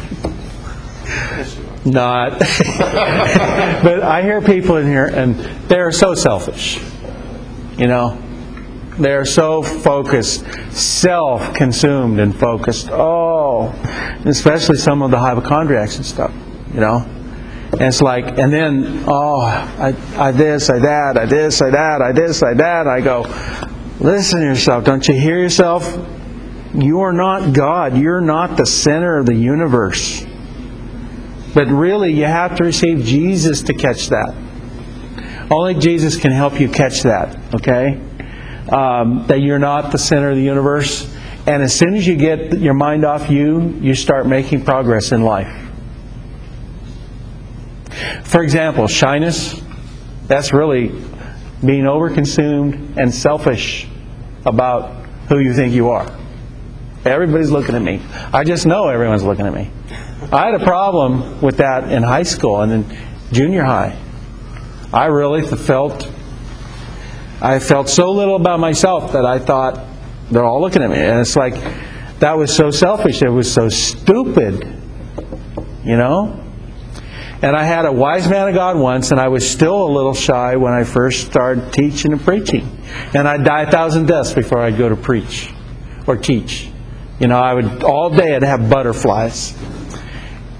[SPEAKER 1] Not. But I hear people in here, and they're so selfish. You know, they're so focused, self-consumed and focused. Oh, especially some of the hypochondriacs and stuff, you know. And it's like, and then, I this, I that, I this, I that, I this, I that. I go, listen to yourself. Don't you hear yourself? You are not God. You're not the center of the universe. But really, you have to receive Jesus to catch that. Only Jesus can help you catch that, okay? That you're not the center of the universe. And as soon as you get your mind off you start making progress in life. For example, shyness, that's really being overconsumed and selfish about who you think you are. Everybody's looking at me. I just know everyone's looking at me. I had a problem with that in high school and in junior high. I really felt so little about myself that I thought they're all looking at me. And it's like, that was so selfish. It was so stupid. You know? And I had a wise man of God once, and I was still a little shy when I first started teaching and preaching. And I'd die 1,000 deaths before I'd go to preach or teach. You know, all day I'd have butterflies.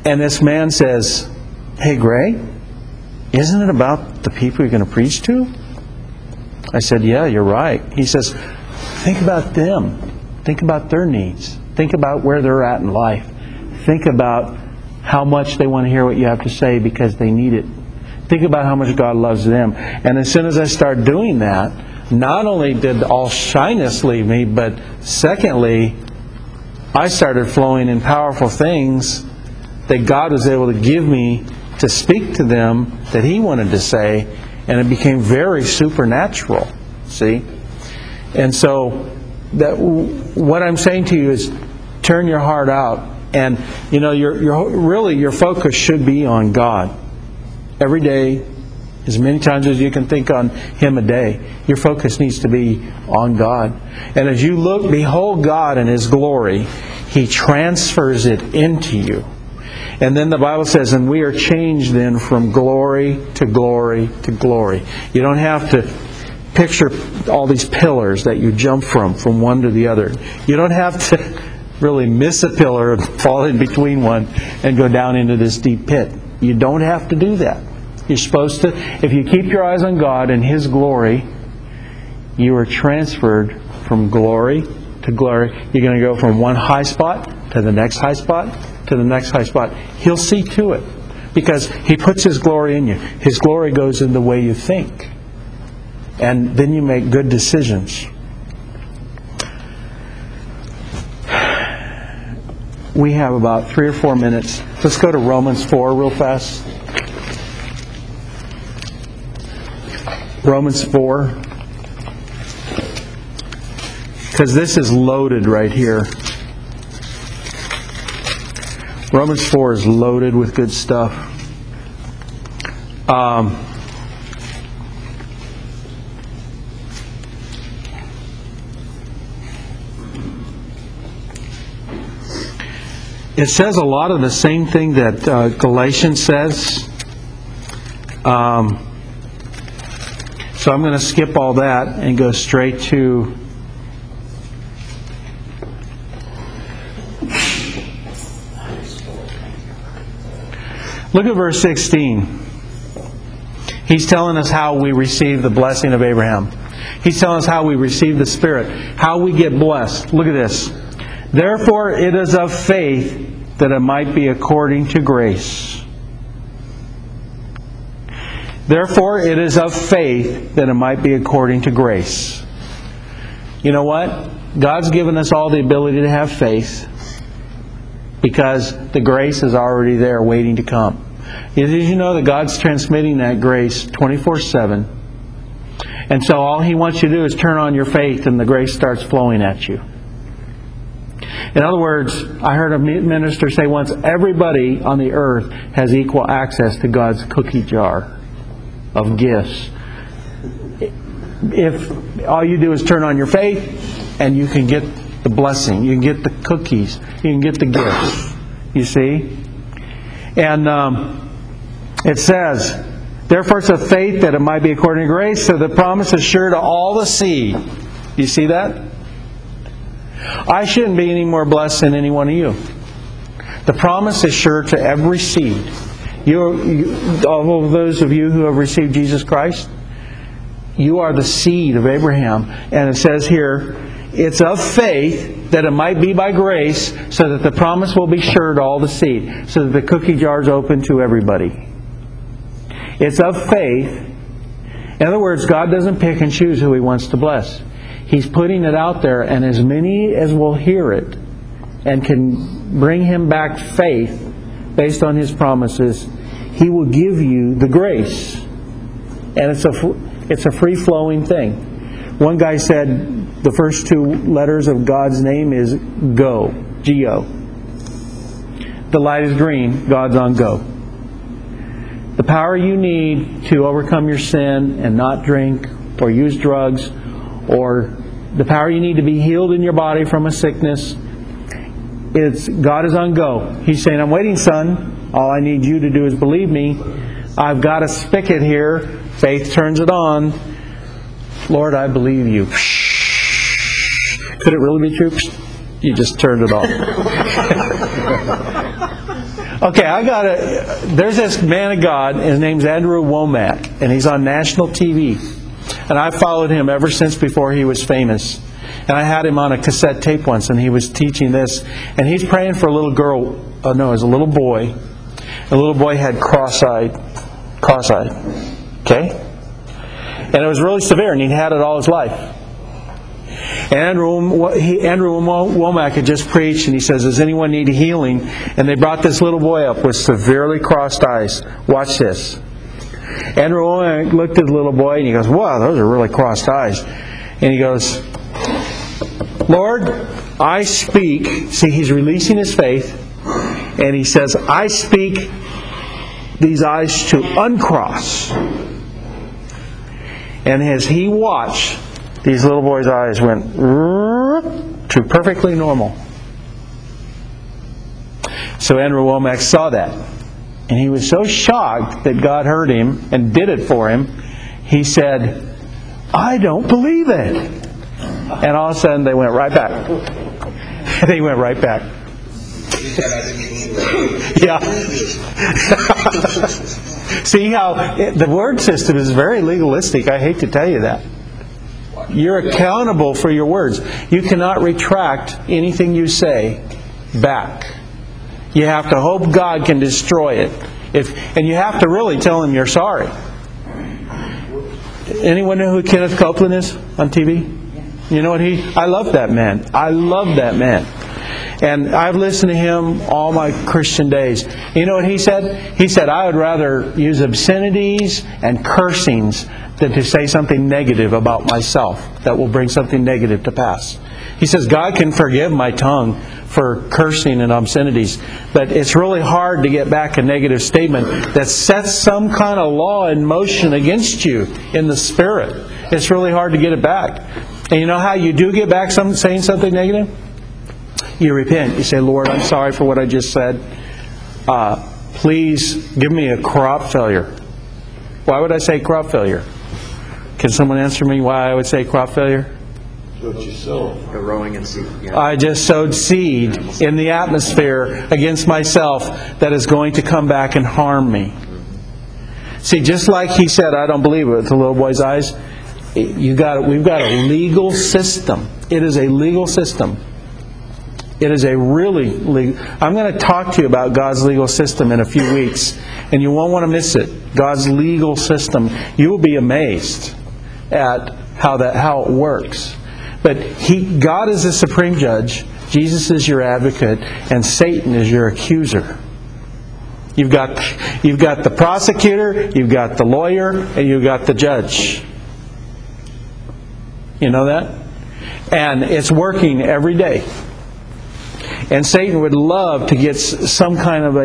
[SPEAKER 1] And this man says, "Hey, Gray, isn't it about the people you're going to preach to?" I said, "Yeah, you're right." He says, "Think about them. Think about their needs. Think about where they're at in life. Think about how much they want to hear what you have to say because they need it. Think about how much God loves them." And as soon as I started doing that, not only did all shyness leave me, but secondly, I started flowing in powerful things that God was able to give me to speak to them that He wanted to say, and it became very supernatural. See? And so, what I'm saying to you is, turn your heart out, and your focus should be on God. Every day, as many times as you can think on Him a day, your focus needs to be on God. And as you behold God in His glory, He transfers it into you. And then the Bible says, and we are changed then from glory to glory to glory. You don't have to picture all these pillars that you jump from one to the other. You don't have to really miss a pillar and fall in between one and go down into this deep pit. You don't have to do that. You're supposed to, if you keep your eyes on God and His glory, you are transferred from glory to glory. You're going to go from one high spot to the next high spot to the next high spot. He'll see to it because He puts His glory in you. His glory goes in the way you think. And then you make good decisions. We have about 3 or 4 minutes. Let's go to Romans 4 real fast. Romans 4. Because this is loaded right here. Romans 4 is loaded with good stuff. It says a lot of the same thing that Galatians says. So I'm going to skip all that and go straight to look at verse 16. He's telling us how we receive the blessing of Abraham. He's telling us how we receive the Spirit, how we get blessed. Look at this. Therefore it is of faith that it might be according to grace. Therefore it is of faith that it might be according to grace. You know what? God's given us all the ability to have faith because the grace is already there waiting to come. Did you know that God's transmitting that grace 24/7? And so all He wants you to do is turn on your faith and the grace starts flowing at you. In other words, I heard a minister say once, everybody on the earth has equal access to God's cookie jar of gifts. If all you do is turn on your faith, and you can get the blessing, you can get the cookies, you can get the gifts. You see? And it says, therefore it's of faith that it might be according to grace, so the promise is sure to all the seed. You see that? I shouldn't be any more blessed than any one of you. The promise is sure to every seed. All of those of you who have received Jesus Christ, you are the seed of Abraham. And it says here, it's of faith that it might be by grace, so that the promise will be sure to all the seed, so that the cookie jar is open to everybody. It's of faith. In other words, God doesn't pick and choose who He wants to bless. He's putting it out there, and as many as will hear it and can bring Him back faith based on His promises, He will give you the grace. And it's a free-flowing thing. One guy said the first 2 letters of God's name is Go, G-O. The light is green, God's on go. The power you need to overcome your sin and not drink or use drugs, or the power you need to be healed in your body from a sickness, God is on go. He's saying, I'm waiting, son. All I need you to do is believe me. I've got a spigot here. Faith turns it on. Lord, I believe you. Could it really be true? You just turned it off. Okay, there's this man of God, his name's Andrew Womack, and he's on national TV. And I followed him ever since before he was famous. And I had him on a cassette tape once, and he was teaching this. And he's praying for a little girl, it was a little boy. The little boy had cross-eyed. Okay? And it was really severe, and he'd had it all his life. Andrew Womack had just preached, and he says, does anyone need healing? And they brought this little boy up with severely crossed eyes. Watch this. Andrew Womack looked at the little boy, and he goes, wow, those are really crossed eyes. And he goes, Lord, I speak. See, he's releasing his faith, and he says, I speak these eyes to uncross. And as he watched, these little boys' eyes went to perfectly normal. So Andrew Womack saw that. And he was so shocked that God heard him and did it for him, he said, I don't believe it. And all of a sudden they went right back. They went right back. Yeah. See how the word system is very legalistic. I hate to tell you that. You're accountable for your words. You cannot retract anything you say back. You have to hope God can destroy it. And you have to really tell Him you're sorry. Anyone know who Kenneth Copeland is on TV? You know what I love that man. I love that man. And I've listened to him all my Christian days. You know what he said? He said, I would rather use obscenities and cursings than to say something negative about myself that will bring something negative to pass. He says, God can forgive my tongue for cursing and obscenities, but it's really hard to get back a negative statement that sets some kind of law in motion against you in the spirit. It's really hard to get it back. And you know how you do get back saying something negative? You repent. You say, Lord, I'm sorry for what I just said. Please give me a crop failure. Why would I say crop failure? Can someone answer me why I would say crop failure?
[SPEAKER 4] What you sow.
[SPEAKER 2] The rowing and seed. Yeah.
[SPEAKER 1] I just sowed seed in the atmosphere against myself that is going to come back and harm me. See, just like he said, I don't believe it with the little boy's eyes. We've got a legal system. It is a legal system. It is a really legal. I'm going to talk to you about God's legal system in a few weeks, and you won't want to miss it. God's legal system. You will be amazed at how it works. But God is the supreme judge, Jesus is your advocate, and Satan is your accuser. You've got the prosecutor, you've got the lawyer, and you've got the judge. You know that? And it's working every day. And Satan would love to get some kind of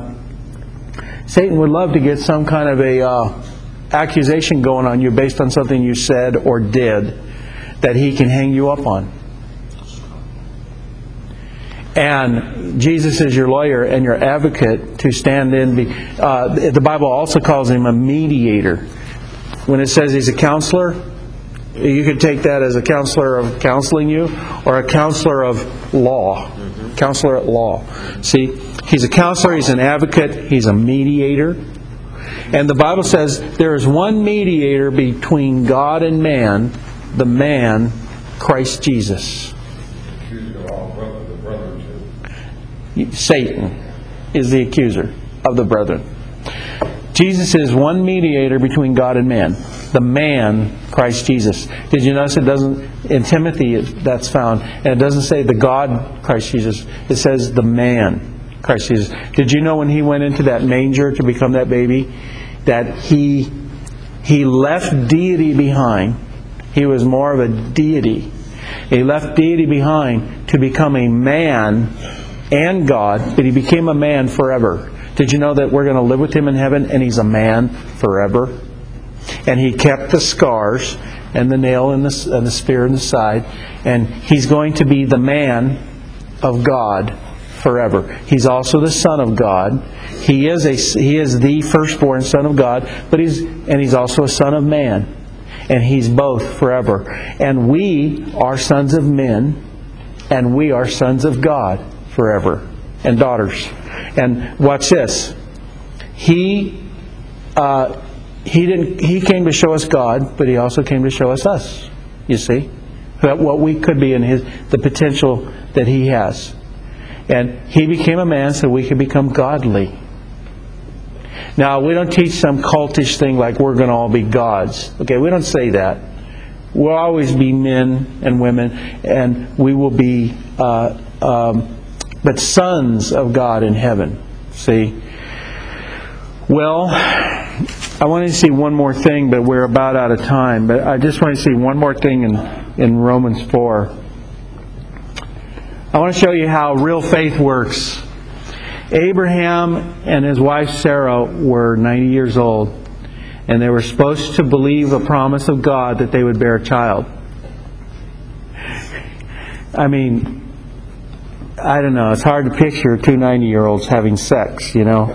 [SPEAKER 1] a accusation going on you based on something you said or did that he can hang you up on. And Jesus is your lawyer and your advocate to stand in. The Bible also calls him a mediator. When it says he's a counselor, you could take that as a counselor of counseling you or a counselor of law. Counselor at law. See, he's a counselor, he's an advocate, he's a mediator. And the Bible says there is one mediator between God and man, the man, Christ Jesus. Satan is the accuser of the brethren. Jesus is one mediator between God and man. The man, Christ Jesus. Did you notice it doesn't, in Timothy that's found, and it doesn't say the God, Christ Jesus. It says the man, Christ Jesus. Did you know when he went into that manger to become that baby, that he left deity behind? He was more of a deity. He left deity behind to become a man and God, but he became a man forever. Did you know that we're going to live with him in heaven and he's a man forever? And he kept the scars and the nail and the spear in the side, and he's going to be the man of God forever. He's also the Son of God. He is the firstborn Son of God, but he's also a Son of Man. And he's both forever. And we are sons of men, and we are sons of God forever. and daughters. And watch this. He came to show us God, but He also came to show us. You see, what we could be in the potential that He has. And He became a man so we could become godly. Now, we don't teach some cultish thing like we're going to all be gods. Okay, we don't say that. We'll always be men and women, and we will be but sons of God in heaven. See? Well, I want to see one more thing, but we're about out of time. But I just want to see one more thing in Romans 4. I want to show you how real faith works. Abraham and his wife Sarah were 90 years old, and they were supposed to believe a promise of God that they would bear a child. I mean, I don't know, it's hard to picture two 90-year-olds having sex, you know.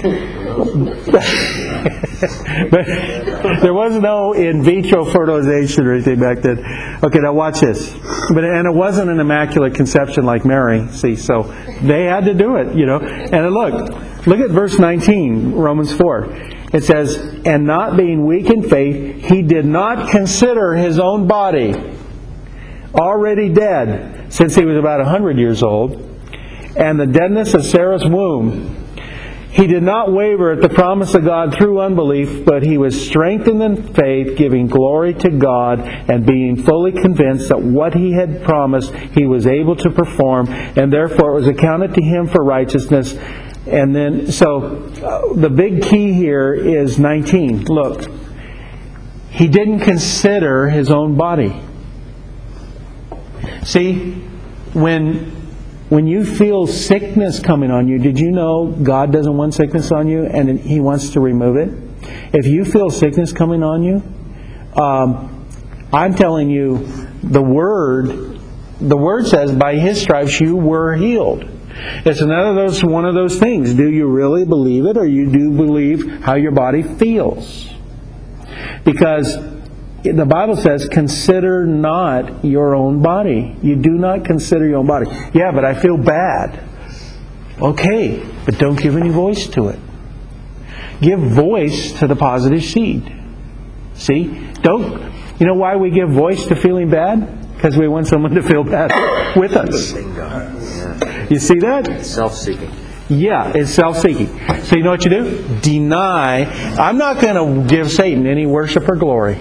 [SPEAKER 1] But there was no in vitro fertilization or anything back then. Okay, now watch this. And it wasn't an immaculate conception like Mary, see, so they had to do it, you know. And look at verse 19, Romans 4. It says, and not being weak in faith, he did not consider his own body already dead, since he was about 100 years old, and the deadness of Sarah's womb. He did not waver at the promise of God through unbelief, but he was strengthened in faith, giving glory to God, and being fully convinced that what he had promised he was able to perform, and therefore it was accounted to him for righteousness. And then, the big key here is 19. Look, he didn't consider his own body. See, when you feel sickness coming on you, did you know God doesn't want sickness on you and He wants to remove it? If you feel sickness coming on you, I'm telling you, the Word says, by His stripes you were healed. It's one of those things. Do you really believe it, or you do believe how your body feels? Because the Bible says, consider not your own body. You do not consider your own body. Yeah, but I feel bad. Okay, but don't give any voice to it. Give voice to the positive seed. See? You know why we give voice to feeling bad? Because we want someone to feel bad with us. You see that?
[SPEAKER 2] Self-seeking.
[SPEAKER 1] Yeah, it's self-seeking. So you know what you do? Deny. I'm not going to give Satan any worship or glory.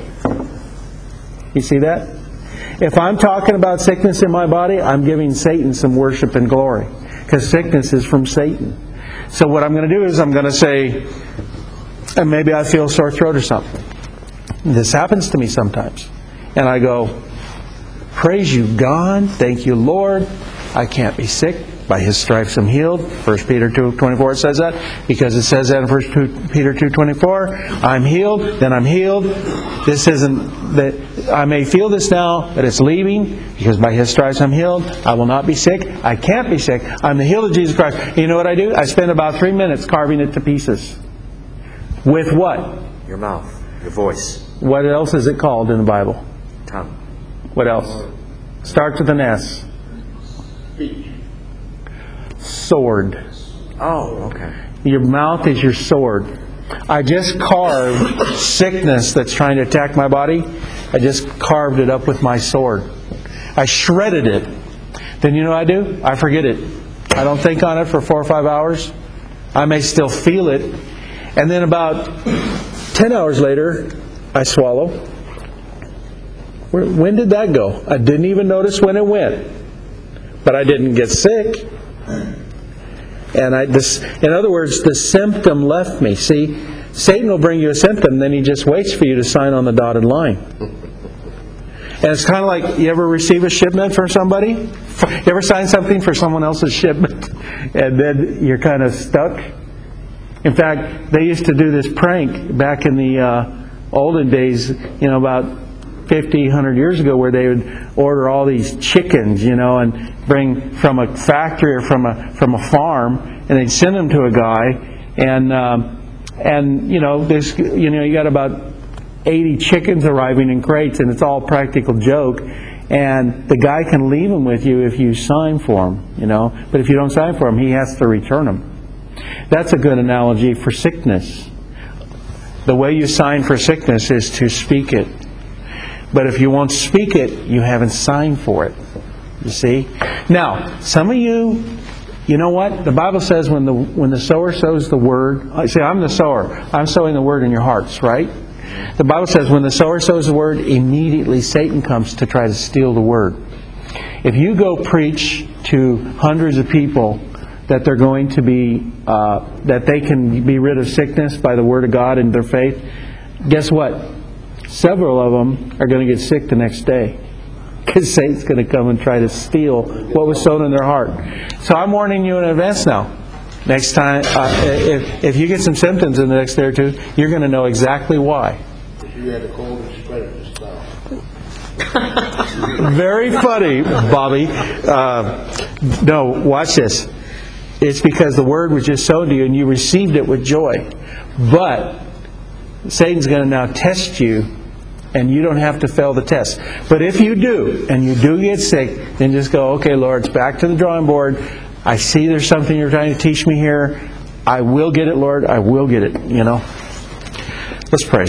[SPEAKER 1] You see that? If I'm talking about sickness in my body, I'm giving Satan some worship and glory. Because sickness is from Satan. So what I'm going to do is I'm going to say, and maybe I feel a sore throat or something. This happens to me sometimes. And I go, praise you, God. Thank you, Lord. I can't be sick. By His stripes I'm healed. 1 Peter 2:24 it says that. Because it says that in 1 Peter 2:24. I'm healed, then I'm healed. This isn't that I may feel this now, but it's leaving. Because by His stripes I'm healed. I will not be sick. I can't be sick. I'm the healed of Jesus Christ. You know what I do? I spend about 3 minutes carving it to pieces. With what?
[SPEAKER 2] Your mouth. Your voice.
[SPEAKER 1] What else is it called in the Bible?
[SPEAKER 2] Tongue.
[SPEAKER 1] What else? Starts with an S.
[SPEAKER 3] Speech.
[SPEAKER 1] Sword.
[SPEAKER 2] Oh, okay.
[SPEAKER 1] Your mouth is your sword. I just carved sickness that's trying to attack my body. I just carved it up with my sword. I shredded it. Then you know what I do? I forget it. I don't think on it for 4 or 5 hours. I may still feel it. And then about 10 hours later, I swallow. When did that go? I didn't even notice when it went. But I didn't get sick. And in other words, the symptom left me. See, Satan will bring you a symptom, then he just waits for you to sign on the dotted line. And it's kind of like, you ever receive a shipment from somebody? You ever sign something for someone else's shipment? And then you're kind of stuck? In fact, they used to do this prank back in the olden days, about 50, 100 years ago, where they would order all these chickens, and bring from a factory or from a farm, and they'd send them to a guy, and you got about 80 chickens arriving in crates, and it's all practical joke. And the guy can leave them with you if you sign for him, you know. But if you don't sign for him, he has to return them. That's a good analogy for sickness. The way you sign for sickness is to speak it. But if you won't speak it, you haven't signed for it. You see? Now, some of you, you know what? The Bible says when the sower sows the word, I say, I'm the sower. I'm sowing the word in your hearts, right? The Bible says when the sower sows the word, immediately Satan comes to try to steal the word. If you go preach to hundreds of people that they're going to be, that they can be rid of sickness by the word of God and their faith, guess what? Several of them are going to get sick the next day. Because Satan's going to come and try to steal what was sown in their heart. So I'm warning you in advance now. Next time, if you get some symptoms in the next day or two, you're going to know exactly why.
[SPEAKER 5] If you had a cold and spread it yourself.
[SPEAKER 1] Very funny, Bobby. No, watch this. It's because the word was just sown to you and you received it with joy. But Satan's going to now test you, and you don't have to fail the test. But if you do, and you do get sick, then just go, okay, Lord, it's back to the drawing board. I see there's something you're trying to teach me here. I will get it, Lord. I will get it, you know. Let's pray.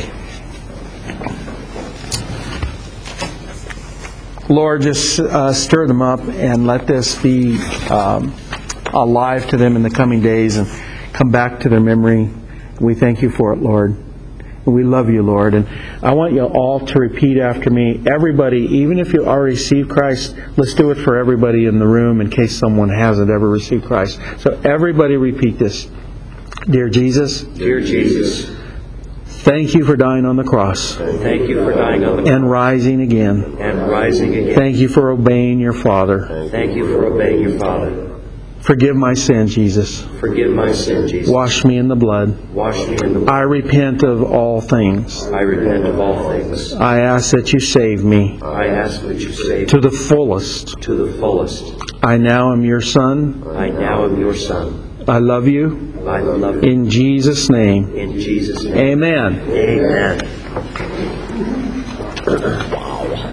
[SPEAKER 1] Lord, just stir them up and let this be alive to them in the coming days and come back to their memory. We thank you for it, Lord. We love you, Lord. And I want you all to repeat after me. Everybody, even if you already received Christ, let's do it for everybody in the room in case someone hasn't ever received Christ. So everybody repeat this. Dear Jesus.
[SPEAKER 2] Dear Jesus.
[SPEAKER 1] Thank you for dying on the cross.
[SPEAKER 2] Thank you for dying on the cross.
[SPEAKER 1] And rising again.
[SPEAKER 2] And rising again.
[SPEAKER 1] Thank you for obeying your Father.
[SPEAKER 2] Thank you for obeying your Father.
[SPEAKER 1] Forgive my sin, Jesus.
[SPEAKER 2] Forgive my sin, Jesus.
[SPEAKER 1] Wash me in the blood.
[SPEAKER 2] Wash me in the blood.
[SPEAKER 1] I repent of all things.
[SPEAKER 2] I repent of all things.
[SPEAKER 1] I ask that you save me.
[SPEAKER 2] I ask that you save
[SPEAKER 1] to the fullest.
[SPEAKER 2] To the fullest.
[SPEAKER 1] I now am your son.
[SPEAKER 2] I now am your son.
[SPEAKER 1] I love you.
[SPEAKER 2] I love you.
[SPEAKER 1] In Jesus' name.
[SPEAKER 2] In Jesus' name.
[SPEAKER 1] Amen.
[SPEAKER 2] Amen.